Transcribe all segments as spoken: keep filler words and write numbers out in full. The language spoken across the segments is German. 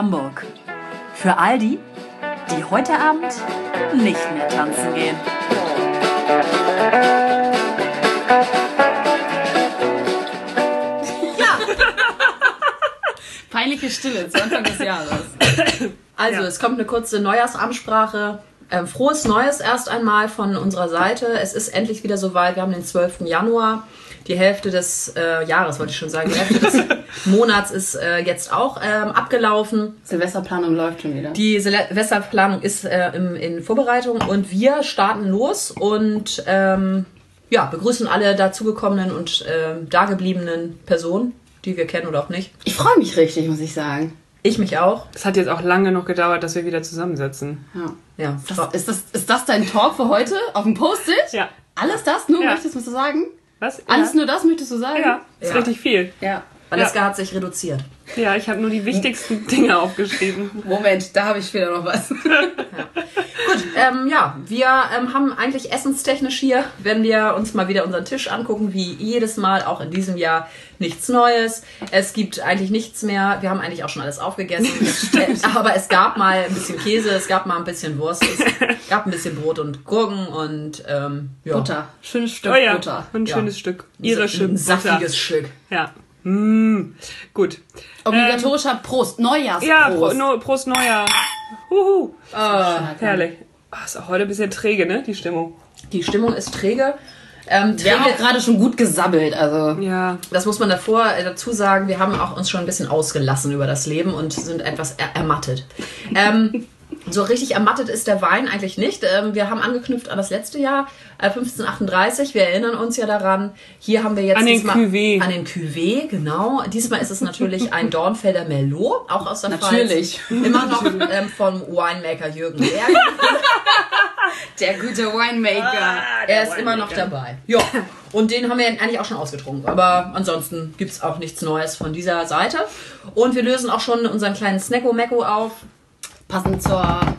Hamburg. Für all die, die heute Abend nicht mehr tanzen gehen. Ja! Peinliche Stille zu Anfang des Jahres. Also, ja. Es kommt eine kurze Neujahrsansprache. Ähm, frohes Neues erst einmal von unserer Seite. Es ist endlich wieder soweit. Wir haben den zwölften Januar. Die Hälfte des äh, Jahres, wollte ich schon sagen, die Hälfte des Monats ist äh, jetzt auch ähm, abgelaufen. Silvesterplanung läuft schon wieder. Die Silvesterplanung ist äh, im, in Vorbereitung und wir starten los und ähm, ja, begrüßen alle dazugekommenen und äh, dagebliebenen Personen, die wir kennen oder auch nicht. Ich freue mich richtig, muss ich sagen. Ich mich auch. Es hat jetzt auch lange noch gedauert, dass wir wieder zusammensitzen. Ja. ja. Ist, das, ist, das, ist das dein Talk für heute auf dem Post-it? Ja. Alles das nur, ja. möchtest du sagen? Was? Alles ja. nur das möchtest du sagen? Ja, ist ja. richtig viel. Ja. Valeska ja. hat sich reduziert. Ja, ich habe nur die wichtigsten Dinge aufgeschrieben. Moment, da habe ich später noch was. ja. Gut, ähm, ja, wir ähm, haben eigentlich essenstechnisch hier, wenn wir uns mal wieder unseren Tisch angucken, wie jedes Mal, auch in diesem Jahr, nichts Neues. Es gibt eigentlich nichts mehr. Wir haben eigentlich auch schon alles aufgegessen. Aber es gab mal ein bisschen Käse, es gab mal ein bisschen Wurst, es gab ein bisschen Brot und Gurken und ähm, ja. Butter. Schönes Stück oh ja, Butter. Ein ja. schönes Stück. Irische Ein saftiges Butter. Stück. Ja. Mm, gut. Obligatorischer ähm, Prost. Neujahrsprost. Ja, Pro, no, Prost Neujahr. Huhu. Oh, herrlich. Oh, ist auch heute ein bisschen träge, ne, die Stimmung. Die Stimmung ist träge. Ähm, wir haben auch gerade schon gut gesabbelt, also. Ja. Das muss man davor äh, dazu sagen. Wir haben auch uns schon ein bisschen ausgelassen über das Leben und sind etwas er- ermattet. Ähm, so richtig ermattet ist der Wein eigentlich nicht. Ähm, wir haben angeknüpft an das letzte Jahr, äh, fünfzehnhundertachtunddreißig. Wir erinnern uns ja daran. Hier haben wir jetzt an den diesmal, Cuvée. An den Cuvée, genau. Diesmal ist es natürlich ein Dornfelder Merlot, auch aus der natürlich. Pfalz. Immer noch ähm, vom Winemaker Jürgen Berg. Der gute Winemaker. Ah, er ist Winemaker. Immer noch dabei. Ja. Und den haben wir eigentlich auch schon ausgetrunken. Aber ansonsten gibt es auch nichts Neues von dieser Seite. Und wir lösen auch schon unseren kleinen Snacko-Mecko auf. Passend zur... Hat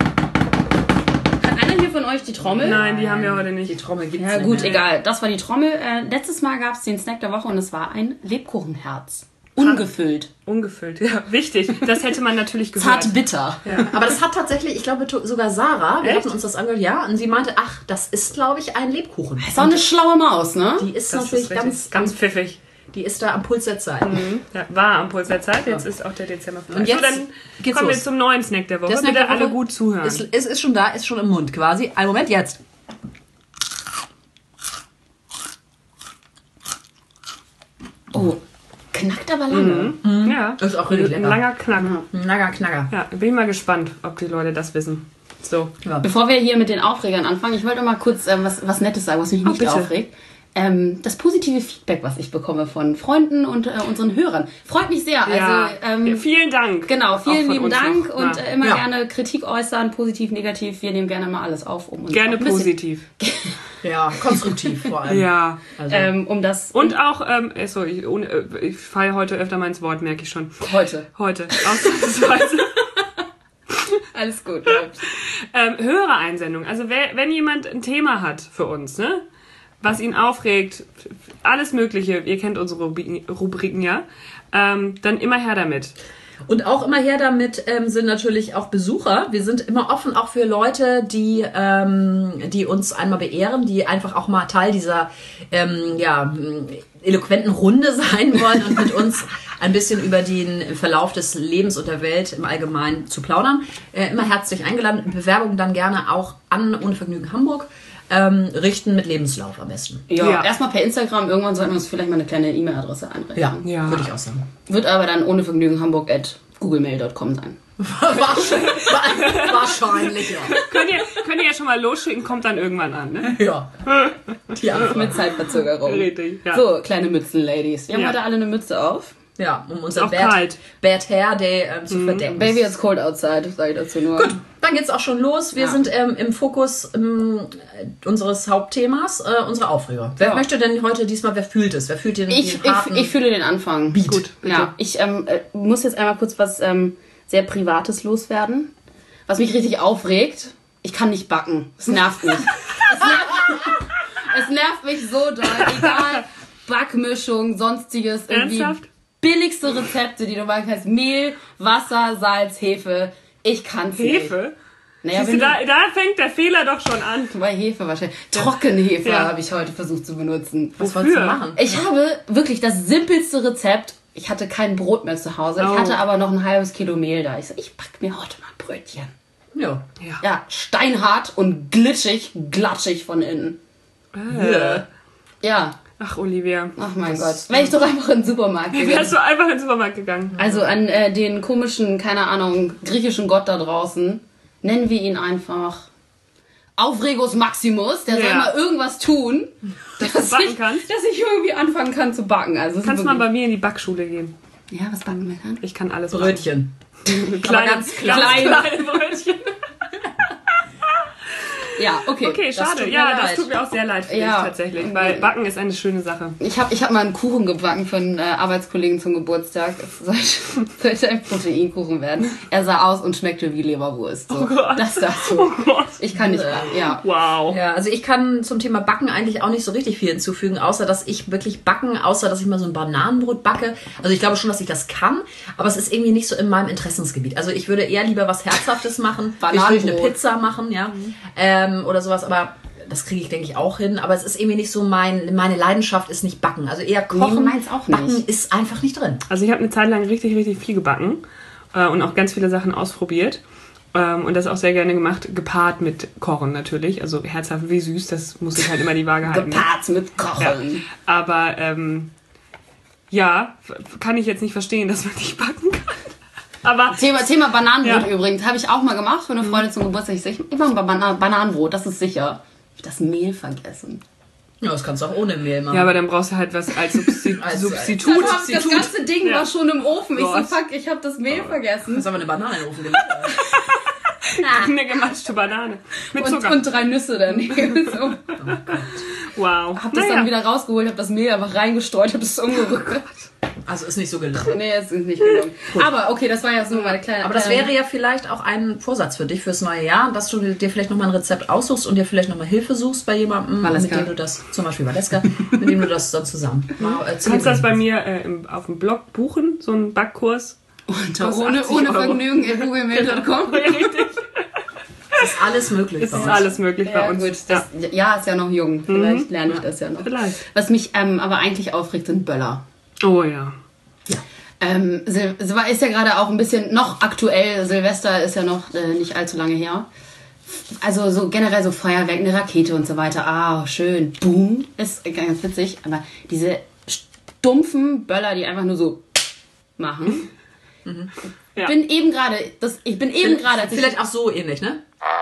einer hier von euch die Trommel? Nein, die haben wir heute nicht. Die Trommel gibt's Ja nicht gut, mehr. egal. Das war die Trommel. Äh, letztes Mal gab es den Snack der Woche und es war ein Lebkuchenherz. Ungefüllt. Ungefüllt, ja. Wichtig. Das hätte man natürlich gehört. Zart bitter. Ja. Aber das hat tatsächlich, ich glaube sogar Sarah, wir Echt? hatten uns das angehört, ja, und sie meinte, ach, das ist, glaube ich, ein Lebkuchen. Das ist auch eine schlaue Maus, ne? Die ist das natürlich ist ganz, ganz pfiffig. Die ist da am Puls der Zeit. Mhm. Ja, war am Puls der Zeit, jetzt ist auch der Dezember vorbei. Und jetzt so, dann geht's kommen los. wir zum neuen Snack der Woche. Der Snack Bitte der Woche alle gut zuhören. Ist, ist, ist schon da, ist schon im Mund quasi. Einen Moment, jetzt. Oh, knackt aber lange. Mhm. Ja, Das ist auch richtig ein lecker. langer Knack. Ein langer Knacker. Ja, bin ich mal gespannt, ob die Leute das wissen. So. Ja. Bevor wir hier mit den Aufregern anfangen, ich wollte mal kurz ähm, was, was Nettes sagen, was mich nicht bitte. aufregt. Ähm, das positive Feedback, was ich bekomme von Freunden und äh, unseren Hörern, freut mich sehr. Ja. Also ähm, Ja, vielen Dank. Genau, Auch vielen von lieben uns Dank noch. und Ja. äh, immer Ja. gerne Kritik äußern, positiv, negativ. Wir nehmen gerne mal alles auf, um uns Gerne auch ein bisschen, positiv. Ja, konstruktiv vor allem. Ja. Also, ähm, um das Und auch, ähm, so, ich, ohne, äh, ich falle heute öfter mal ins Wort, merke ich schon. heute. Heute. Ausnahmsweise. Alles gut. ähm, Hörereinsendung. Also wer, wenn jemand ein Thema hat für uns, ne, was ihn aufregt, alles Mögliche, ihr kennt unsere Rubriken, Rubriken ja, ähm, dann immer her damit. Und auch immer her damit ähm, sind natürlich auch Besucher. Wir sind immer offen auch für Leute, die, ähm, die uns einmal beehren, die einfach auch mal Teil dieser ähm, ja, eloquenten Runde sein wollen und mit uns ein bisschen über den Verlauf des Lebens und der Welt im Allgemeinen zu plaudern. Äh, immer herzlich eingeladen. Bewerbung dann gerne auch an Ohne Vergnügen Hamburg. Ähm, richten mit Lebenslauf am besten. Ja, Ja. erstmal per Instagram. Irgendwann sollten wir uns vielleicht mal eine kleine E-Mail-Adresse einrichten. Ja, Ja. würde ich auch sagen. Wird aber dann ohne Vergnügen Hamburg at googlemail dot com sein. Wahrscheinlich, ja. Könnt ihr, könnt ihr ja schon mal losschicken, kommt dann irgendwann an, ne? Ja. Die Antwort. Mit Zeitverzögerung. Richtig, ja. So, kleine Mützen-Ladies. Wir haben Ja. heute alle eine Mütze auf. Ja, um unser auch Bad, kalt. Bad Hair Day ähm, zu verdecken. Baby, it's cold outside, sage ich dazu nur. Gut, dann geht's auch schon los. Wir Ja. sind ähm, im Fokus ähm, unseres Hauptthemas, äh, unsere Aufreger. Wer Ja. möchte denn heute diesmal, wer fühlt es? Wer fühlt den, Ich, den harten ich, ich fühle den Anfang. Beat? Gut, bitte. Ja, ich ähm, äh, muss jetzt einmal kurz was ähm, sehr Privates loswerden. Was mich richtig aufregt. Ich kann nicht backen. Es nervt mich. es, nervt, es nervt mich so doll. Egal, Backmischung, sonstiges. Irgendwie. Ernsthaft? billigste Rezepte, die du machen kannst. Mehl, Wasser, Salz, Hefe. Ich kann's nicht. Hefe? Naja, Siehst wenn du, du, da, da fängt der Fehler doch schon an. bei Hefe wahrscheinlich. Trockenhefe Ja. habe ich heute versucht zu benutzen. Was wolltest du Wofür? machen? Ich habe wirklich das simpelste Rezept. Ich hatte kein Brot mehr zu Hause. Oh. Ich hatte aber noch ein halbes Kilo Mehl da. Ich so, ich back mir heute mal ein Brötchen. Ja. Ja. Ja, steinhart und glitschig, glatschig von innen. Äh. Ja, Ach, Olivia. ach mein Gott. Wäre ich doch einfach in den Supermarkt gegangen. Wärst du einfach in den Supermarkt gegangen? Also an äh, den komischen, keine Ahnung, griechischen Gott da draußen, nennen wir ihn einfach Aufregus Maximus. Der soll Ja. mal irgendwas tun, Dass dass du backen ich, kannst? dass ich irgendwie anfangen kann zu backen. Also es ist Kannst mal wirklich- bei mir in die Backschule gehen. Ja, was backen wir dann? Ich kann alles Brötchen. backen. Kleine, ganz kleine, klein. kleine Brötchen. Ja, okay. Okay, Das schade. tut mir Ja, das leid. tut mir auch sehr leid für Ja. dich tatsächlich. Weil Backen ist eine schöne Sache. Ich habe ich hab mal einen Kuchen gebacken für einen äh, Arbeitskollegen zum Geburtstag. Es sollte, sollte ein Proteinkuchen werden. Er sah aus und schmeckte wie Leberwurst. So. Oh Gott. Das dazu. Oh Gott. Ich kann nicht backen, ja. Wow. Ja, also ich kann zum Thema Backen eigentlich auch nicht so richtig viel hinzufügen, außer dass ich wirklich backen, außer dass ich mal so ein Bananenbrot backe. Also ich glaube schon, dass ich das kann, aber es ist irgendwie nicht so in meinem Interessensgebiet. Also ich würde eher lieber was Herzhaftes machen. Ich würde eine Bananenbrot. Pizza machen, ja, ähm, oder sowas, aber das kriege ich, denke ich, auch hin. Aber es ist irgendwie nicht so mein, meine Leidenschaft ist nicht Backen. Also eher Kochen. meins auch nicht. Backen ist einfach nicht drin. Also ich habe eine Zeit lang richtig, richtig viel gebacken äh, und auch ganz viele Sachen ausprobiert. Ähm, und das auch sehr gerne gemacht, gepaart mit Kochen natürlich. Also herzhaft wie süß, das muss ich halt immer die Waage halten. Gepaart mit Ja. Kochen. Aber ähm, ja, f- kann ich jetzt nicht verstehen, dass man nicht backen kann. Aber Thema, Thema Bananenbrot Ja. übrigens. Habe ich auch mal gemacht für eine Freundin zum Geburtstag. Ich sag, ich mache mal Bana Bananenbrot, das ist sicher. Ich hab das Mehl vergessen. Ja, das kannst du auch ohne Mehl machen. ja, aber dann brauchst du halt was als Substi Als- Substitut. als- Das, das ganze Ding Ja. war schon im Ofen. Ich so, Gott. fuck, ich habe das Mehl vergessen. das haben wir eine Banane in den Ofen gelegt. Eine gematschte Banane mit Und, Zucker. und drei Nüsse daneben. So. Wow. Hab das dann wieder rausgeholt, hab das Mehl einfach reingestreut, hab es umgerührt. Also ist nicht so gelungen. Nee, es ist nicht gelungen. Aber okay, das war jetzt nur meine kleine... Aber das kleine- wäre ja vielleicht auch ein Vorsatz für dich fürs neue Jahr, dass du dir vielleicht nochmal ein Rezept aussuchst und dir vielleicht nochmal Hilfe suchst bei jemandem, Valeska. mit dem du das, zum Beispiel Valeska, mit dem du das dann zusammen mal Du erzählst. kannst das bei mir äh, im, auf dem Blog buchen, so einen Backkurs. Unter kostet ohne, achtzig ohne Euro. Vergnügen at google mail punkt com. Ja, richtig. ist alles möglich. Es bei ist uns. alles möglich bei Ja, uns. gut, das Jahr ist ja noch jung. Vielleicht lerne ich das ja noch. Vielleicht. Was mich ähm, aber eigentlich aufregt, sind Böller. Oh ja. Ähm, Sil Sil- ist ja gerade auch ein bisschen noch aktuell. Silvester ist ja noch äh, nicht allzu lange her. Also so generell so Feuerwerk, eine Rakete und so weiter. Ah, schön. Boom. Ist ganz witzig. Aber diese stumpfen Böller, die einfach nur so machen. Ja. Bin eben gerade, das, ich bin eben gerade, als ich- Vielleicht auch so ähnlich, ne?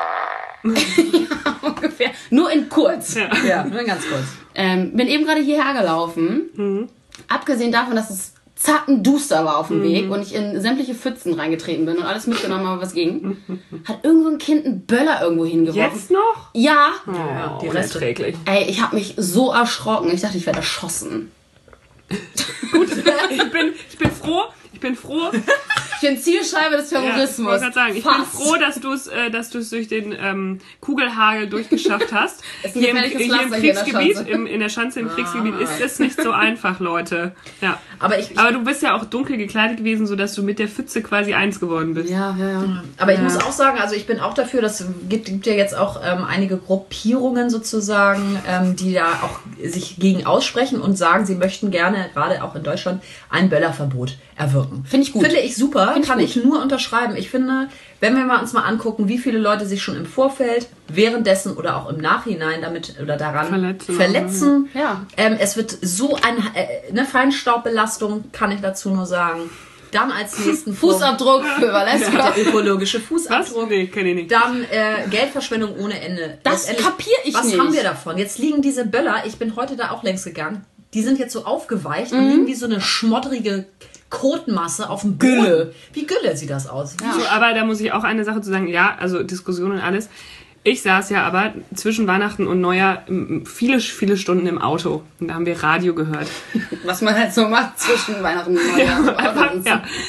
ungefähr, nur in kurz. Ja. Ja, nur ganz kurz. Ähm, bin eben gerade hierher gelaufen. Abgesehen davon, dass es zappenduster war auf dem Weg und ich in sämtliche Pfützen reingetreten bin und alles mitgenommen habe, was ging, hat irgend so ein Kind einen Böller irgendwo hingeworfen. Jetzt noch? Ja. Oh, die Reste. unerträglich. Ey, ich habe mich so erschrocken. Ich dachte, ich werde erschossen. Ich bin, ich bin froh, ich bin froh. Ich bin Zielscheibe des Ja, ich Terrorismus. wollte gerade sagen, ich bin Fast. froh, dass du es äh, dass du es durch den ähm, Kugelhagel durchgeschafft hast. Ist ein Hier im, gefährliches hier im Pflaster hier in der Kriegsgebiet, Schanze. im, in der Schanze im Kriegsgebiet ist es nicht so einfach, Leute. Ja. Aber ich, ich Aber du bist ja auch dunkel gekleidet gewesen, sodass du mit der Pfütze quasi eins geworden bist. Ja, ja, ja. Aber ich muss auch sagen, also ich bin auch dafür, dass gibt, gibt ja jetzt auch ähm, einige Gruppierungen sozusagen, ähm, die da auch sich gegen aussprechen und sagen, sie möchten gerne, gerade auch in Deutschland, ein Böllerverbot erwirken. Finde ich gut. Finde ich super, Finde ich kann gut. ich nur unterschreiben. Ich finde, wenn wir mal uns mal angucken, wie viele Leute sich schon im Vorfeld, währenddessen oder auch im Nachhinein damit oder daran Verletzen. verletzen. Ja. Ähm, es wird so ein, äh, eine Feinstaubbelastung, kann ich dazu nur sagen. Dann als nächsten Punkt Fußabdruck für Valeska. der ökologische Was? Fußabdruck. Nee, kenn ich nicht. Dann äh, Geldverschwendung ohne Ende. Das Letztendlich, kapier ich was nicht. haben wir davon? Jetzt liegen diese Böller, ich bin heute da auch längs gegangen, die sind jetzt so aufgeweicht Mhm. und liegen wie so eine schmodderige Kotmasse auf dem Boden. Gülle. Wie Gülle sieht das aus. Ja. So, aber da muss ich auch eine Sache zu sagen. Ja, also Diskussion und alles. Ich saß ja aber zwischen Weihnachten und Neujahr m, viele, viele Stunden im Auto. Und da haben wir Radio gehört. Was man halt so macht zwischen Weihnachten und Neujahr. Einfach, ja.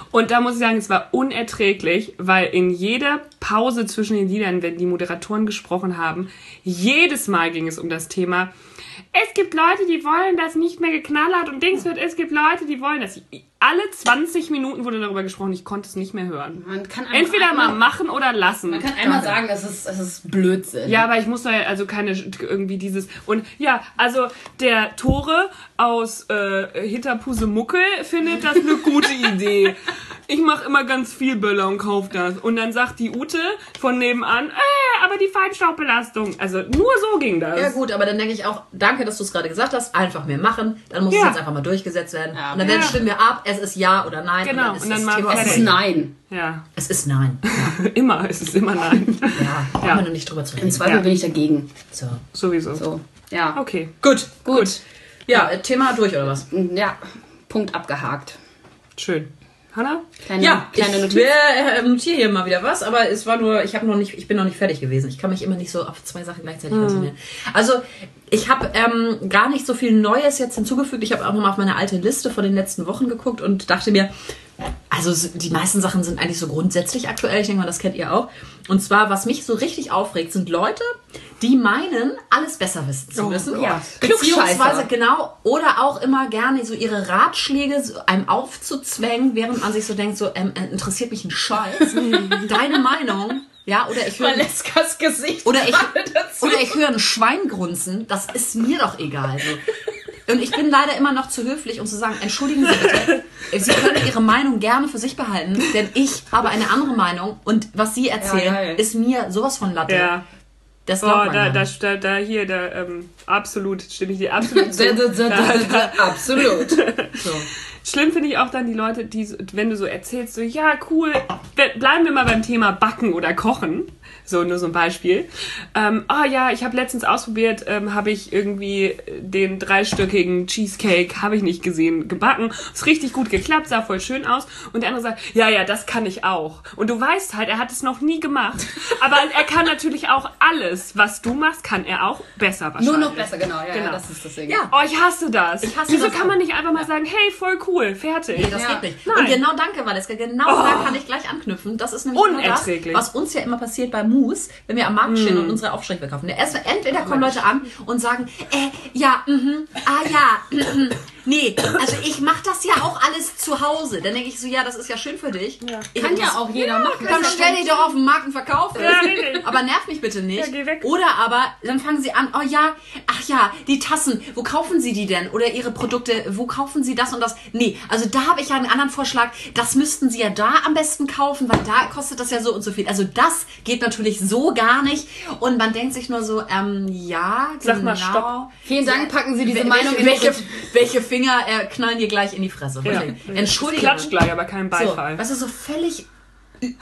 Und da muss ich sagen, es war unerträglich, weil in jeder Pause zwischen den Liedern, wenn die Moderatoren gesprochen haben, jedes Mal ging es um das Thema, es gibt Leute, die wollen, dass nicht mehr geknallert und Dings wird, es gibt Leute, die wollen, dass... Alle zwanzig Minuten wurde darüber gesprochen, ich konnte es nicht mehr hören. Man kann Entweder einmal, mal machen oder lassen. Man kann einmal sagen, es ist, es ist Blödsinn. Ja, aber ich muss da also keine irgendwie dieses und ja, also der Tore aus äh, Hinterpusemuckel findet das eine gute Idee. Ich mache immer ganz viel Böller und kauf das. Und dann sagt die Ute von nebenan, äh, aber die Feinstaubbelastung. Also nur so ging das. Ja gut, aber dann denke ich auch, danke, dass du es gerade gesagt hast, einfach mehr machen. Dann muss Ja. es jetzt einfach mal durchgesetzt werden. Ja. Und dann werden Ja. stimmen wir ab, es ist ja oder nein. Genau, Und dann ist und dann das mal Thema Es ist fertig. nein. Ja, Es ist nein. immer, es ist immer nein. Ja, brauchen Ja. wir noch nicht drüber zu Im reden. Zweifel Ja. bin ich dagegen. So. Sowieso. So, ja. Okay. Gut. Gut. Ja, äh, Thema durch oder was? Ja, Punkt abgehakt. Schön. Hanna? Kleine, Ja, kleine ich Notiz. äh, notiere hier mal wieder was, aber es war nur, ich habe noch nicht, ich bin noch nicht fertig gewesen. Ich kann mich immer nicht so auf zwei Sachen gleichzeitig konzentrieren. Also ich habe ähm, gar nicht so viel Neues jetzt hinzugefügt. Ich habe auch nochmal auf meine alte Liste von den letzten Wochen geguckt und dachte mir, also die meisten Sachen sind eigentlich so grundsätzlich aktuell. Ich denke mal, das kennt ihr auch. Und zwar, was mich so richtig aufregt, sind Leute, die meinen, alles besser wissen zu müssen. ja. Beziehungsweise, Klugscheißer. genau, oder auch immer gerne so ihre Ratschläge so einem aufzuzwängen, während man sich so denkt, so, ähm, interessiert mich ein Scheiß. Deine Meinung, ja, oder ich höre... Valeskas Gesicht. Oder ich, dazu. oder ich höre ein Schwein grunzen, das ist mir doch egal. So. Und ich bin leider immer noch zu höflich, um zu sagen, entschuldigen Sie bitte, Sie können Ihre Meinung gerne für sich behalten, denn ich habe eine andere Meinung und was Sie erzählen, geil. ist mir sowas von Latte. Ja. Das Oh, glaubt man da, ja da, nicht. da, da hier, da, ähm, absolut, stimme ich dir absolut zu. Da, da, da, da, da, absolut. So. Schlimm finde ich auch dann die Leute, die, so- wenn du so erzählst, so, ja, cool, we- bleiben wir mal beim Thema Backen oder Kochen. So, nur so ein Beispiel. Ähm, oh ja, ich habe letztens ausprobiert, ähm, habe ich irgendwie den dreistöckigen Cheesecake, habe ich nicht gesehen, gebacken. Ist richtig gut geklappt, sah voll schön aus. Und der andere sagt, ja, ja, das kann ich auch. Und du weißt halt, er hat es noch nie gemacht. Aber er kann natürlich auch alles, was du machst, kann er auch besser wahrscheinlich. Nur noch besser, genau. Ja, Genau. ja, das ist das Ding. Ja. Oh, ich hasse das. Ich hasse Wieso das kann auch. man nicht einfach mal sagen, hey, voll cool, fertig. Nee, das Ja. geht nicht. Nein. Und genau, danke, Valeska. Genau da kann ich gleich anknüpfen. Das ist nämlich genau das, Unerträglich. was uns ja immer passiert bei Mousse, wenn wir am Markt stehen und unsere Aufstriche verkaufen. Erst, entweder kommen Leute an und sagen, äh, ja, mhm, ah ja, mhm, nee, also ich mache das ja auch alles zu Hause. Dann denke ich so, ja, das ist ja schön für dich. Ich Kann ja auch jeder machen. Dann stell dich doch auf den Markt und verkauf es. Ja, richtig. Aber nerv mich bitte nicht. Ja, geh weg. Oder aber, dann fangen sie an, oh ja, ach ja, die Tassen, wo kaufen sie die denn? Oder ihre Produkte, wo kaufen sie das und das? Nee, also da habe ich ja einen anderen Vorschlag. Das müssten sie ja da am besten kaufen, weil da kostet das ja so und so viel. Also das geht natürlich so gar nicht. Und man denkt sich nur so, ähm, ja, genau. Sag mal, stopp. Vielen Dank, packen Sie diese Wel- Meinung in welche, unsere- welche Finger äh, knallen dir gleich in die Fresse? Ja. Wirklich. Entschuldigung. Klatscht gleich, aber kein So, Beifall. weißt du, so völlig ü-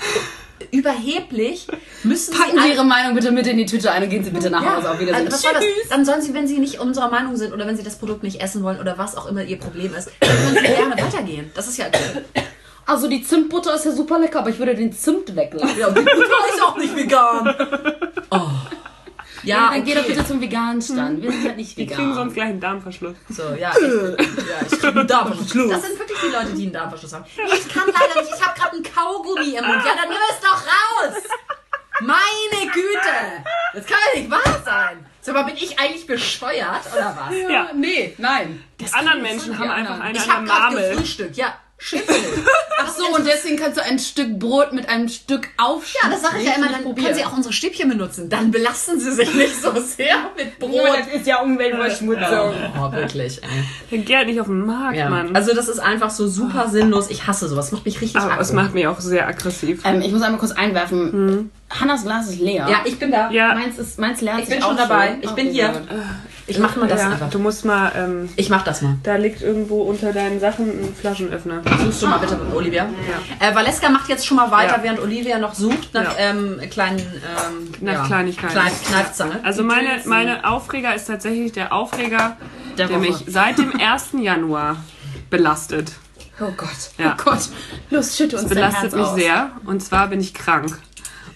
überheblich müssen Packen sie Sie ein- Ihre Meinung bitte mit in die Tüte ein und gehen Sie bitte nach Hause. Auf Wiedersehen. also was soll das? Dann sollen sie, wenn sie nicht unserer Meinung sind oder wenn sie das Produkt nicht essen wollen oder was auch immer ihr Problem ist, dann können sie gerne weitergehen. Das ist ja Also die Zimtbutter ist ja super lecker, aber ich würde den Zimt weglassen. ja, die Butter ist auch nicht vegan. Oh. Ja, Ja, dann geh doch okay. bitte zum veganen Stand. Wir sind halt nicht Die vegan. kriegen sonst gleich einen Darmverschluss. So, ja, ich, ja, ich krieg einen Darmverschluss. Das sind wirklich die Leute, die einen Darmverschluss haben. Ich kann leider nicht, ich habe gerade einen Kaugummi im Mund. Ja, dann nimm es doch raus. Meine Güte. Das kann ja nicht wahr sein. Sag mal, bin ich eigentlich bescheuert oder was? Ja. Nee, nein. Die anderen Menschen haben einfach eine Ich an habe der gerade Marmel. gefrühstückt. Ja, Schiffel. Ach so, und deswegen kannst du ein Stück Brot mit einem Stück aufschneiden. Ja, das sage ich ja immer, dann können Sie auch unsere Stäbchen benutzen. Dann belasten Sie sich nicht so sehr mit Brot. ist ja Umweltverschmutzung. Oh, wirklich, ey. Den geht halt nicht auf den Markt, Ja. Mann. Also das ist einfach so super sinnlos. Ich hasse sowas. Macht mich richtig aber es aggro. macht mich auch sehr aggressiv. Ähm, ich muss einmal kurz einwerfen. Hannas Glas ist leer. Ja, ich bin da. Ja, Meins ist, meins leert Ich sich bin auch schon dabei. schon. Ich Okay, bin hier. sehr gut. Ich mach mal das ja, einfach. du musst mal, ähm, Ich mach das mal. da liegt irgendwo unter deinen Sachen ein Flaschenöffner. Suchst du mal bitte mit Olivia. Äh, Valeska macht jetzt schon mal weiter, Ja. während Olivia noch sucht nach Ja. ähm, kleinen ähm, Nach ja, Kleinigkeiten. Klein, Kneifzange. Also meine, meine Aufreger ist tatsächlich der Aufreger, Der der, Woche. mich seit dem ersten Januar belastet. Oh Gott. Ja. Oh Gott. Los, schütte uns Das dein belastet Herz mich aus. sehr. Und zwar bin ich krank.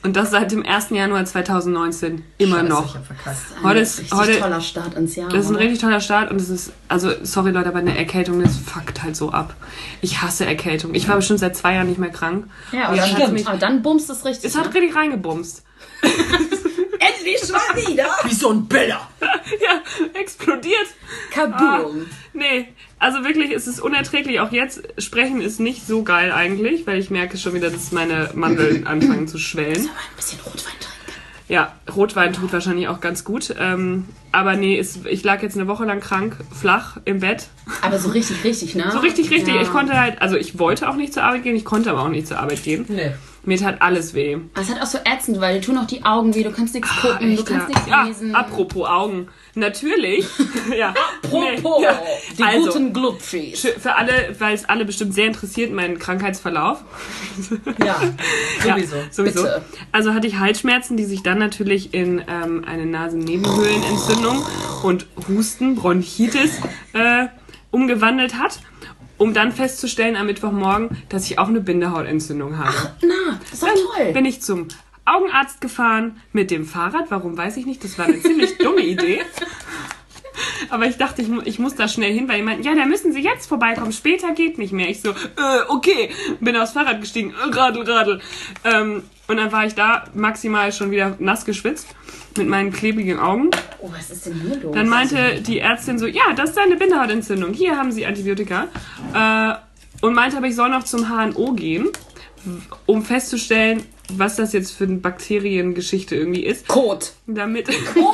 Und das seit dem ersten Januar zweitausendneunzehn. Immer Scheiße, noch. ich hab verkackt. Heute Ein ist, richtig heute, toller Start ins Jahr. das ist ein oder? richtig toller Start und es ist, also sorry Leute, aber eine Erkältung, das fuckt halt so ab. Ich hasse Erkältung. Ich war bestimmt seit zwei Jahren nicht mehr krank. Ja, Und aber dann dann, hat's mich- aber dann bumst es richtig. Es hat ne? richtig reingebumst. Endlich schon wieder. Wie so ein Biller. Ja, explodiert. Kaboom. Nee, also wirklich, es ist unerträglich. Auch jetzt, sprechen ist nicht so geil eigentlich, weil ich merke schon wieder, dass meine Mandeln anfangen zu schwellen. Ein bisschen Rotwein trinken. Ja, Rotwein tut wahrscheinlich auch ganz gut. Ähm, aber nee, es, ich lag jetzt eine Woche lang krank, flach im Bett. Aber so richtig, richtig, ne? So richtig, richtig. Ja. Ich konnte halt, also ich wollte auch nicht zur Arbeit gehen, ich konnte aber auch nicht zur Arbeit gehen. Nee. Mir tat alles weh. Das ist halt auch so ätzend, weil dir tun auch die Augen weh, du kannst nichts gucken, Ah, Echt, du kannst ja. nichts Ja, lesen. apropos Augen. Natürlich. ja. Apropos, Nee, ja. die Also, guten Glubschis. Für für alle, weil es alle bestimmt sehr interessiert, meinen Krankheitsverlauf. Ja, sowieso. Ja, sowieso. Bitte. Also hatte ich Halsschmerzen, die sich dann natürlich in ähm, eine Nasennebenhöhlenentzündung und Husten, Bronchitis äh, umgewandelt hat, um dann festzustellen am Mittwochmorgen, dass ich auch eine Bindehautentzündung habe. Na, das ist doch toll. Bin ich zum Augenarzt gefahren mit dem Fahrrad. Warum, weiß ich nicht. Das war eine ziemlich dumme Idee. Aber ich dachte, ich, mu- ich muss da schnell hin, weil die meinten, ja, da müssen Sie jetzt vorbeikommen. Später geht nicht mehr. Ich so, äh, okay. Bin aufs Fahrrad gestiegen. Äh, radel, radel. Ähm, und dann war ich da maximal schon wieder nass geschwitzt mit meinen klebrigen Augen. Oh, was ist denn hier los? Dann meinte die Ärztin so, ja, das ist eine Bindehautentzündung. Hier haben Sie Antibiotika. Äh, und meinte aber, ich soll noch zum H N O gehen, um festzustellen, was das jetzt für eine Bakteriengeschichte irgendwie ist. Kot. Damit.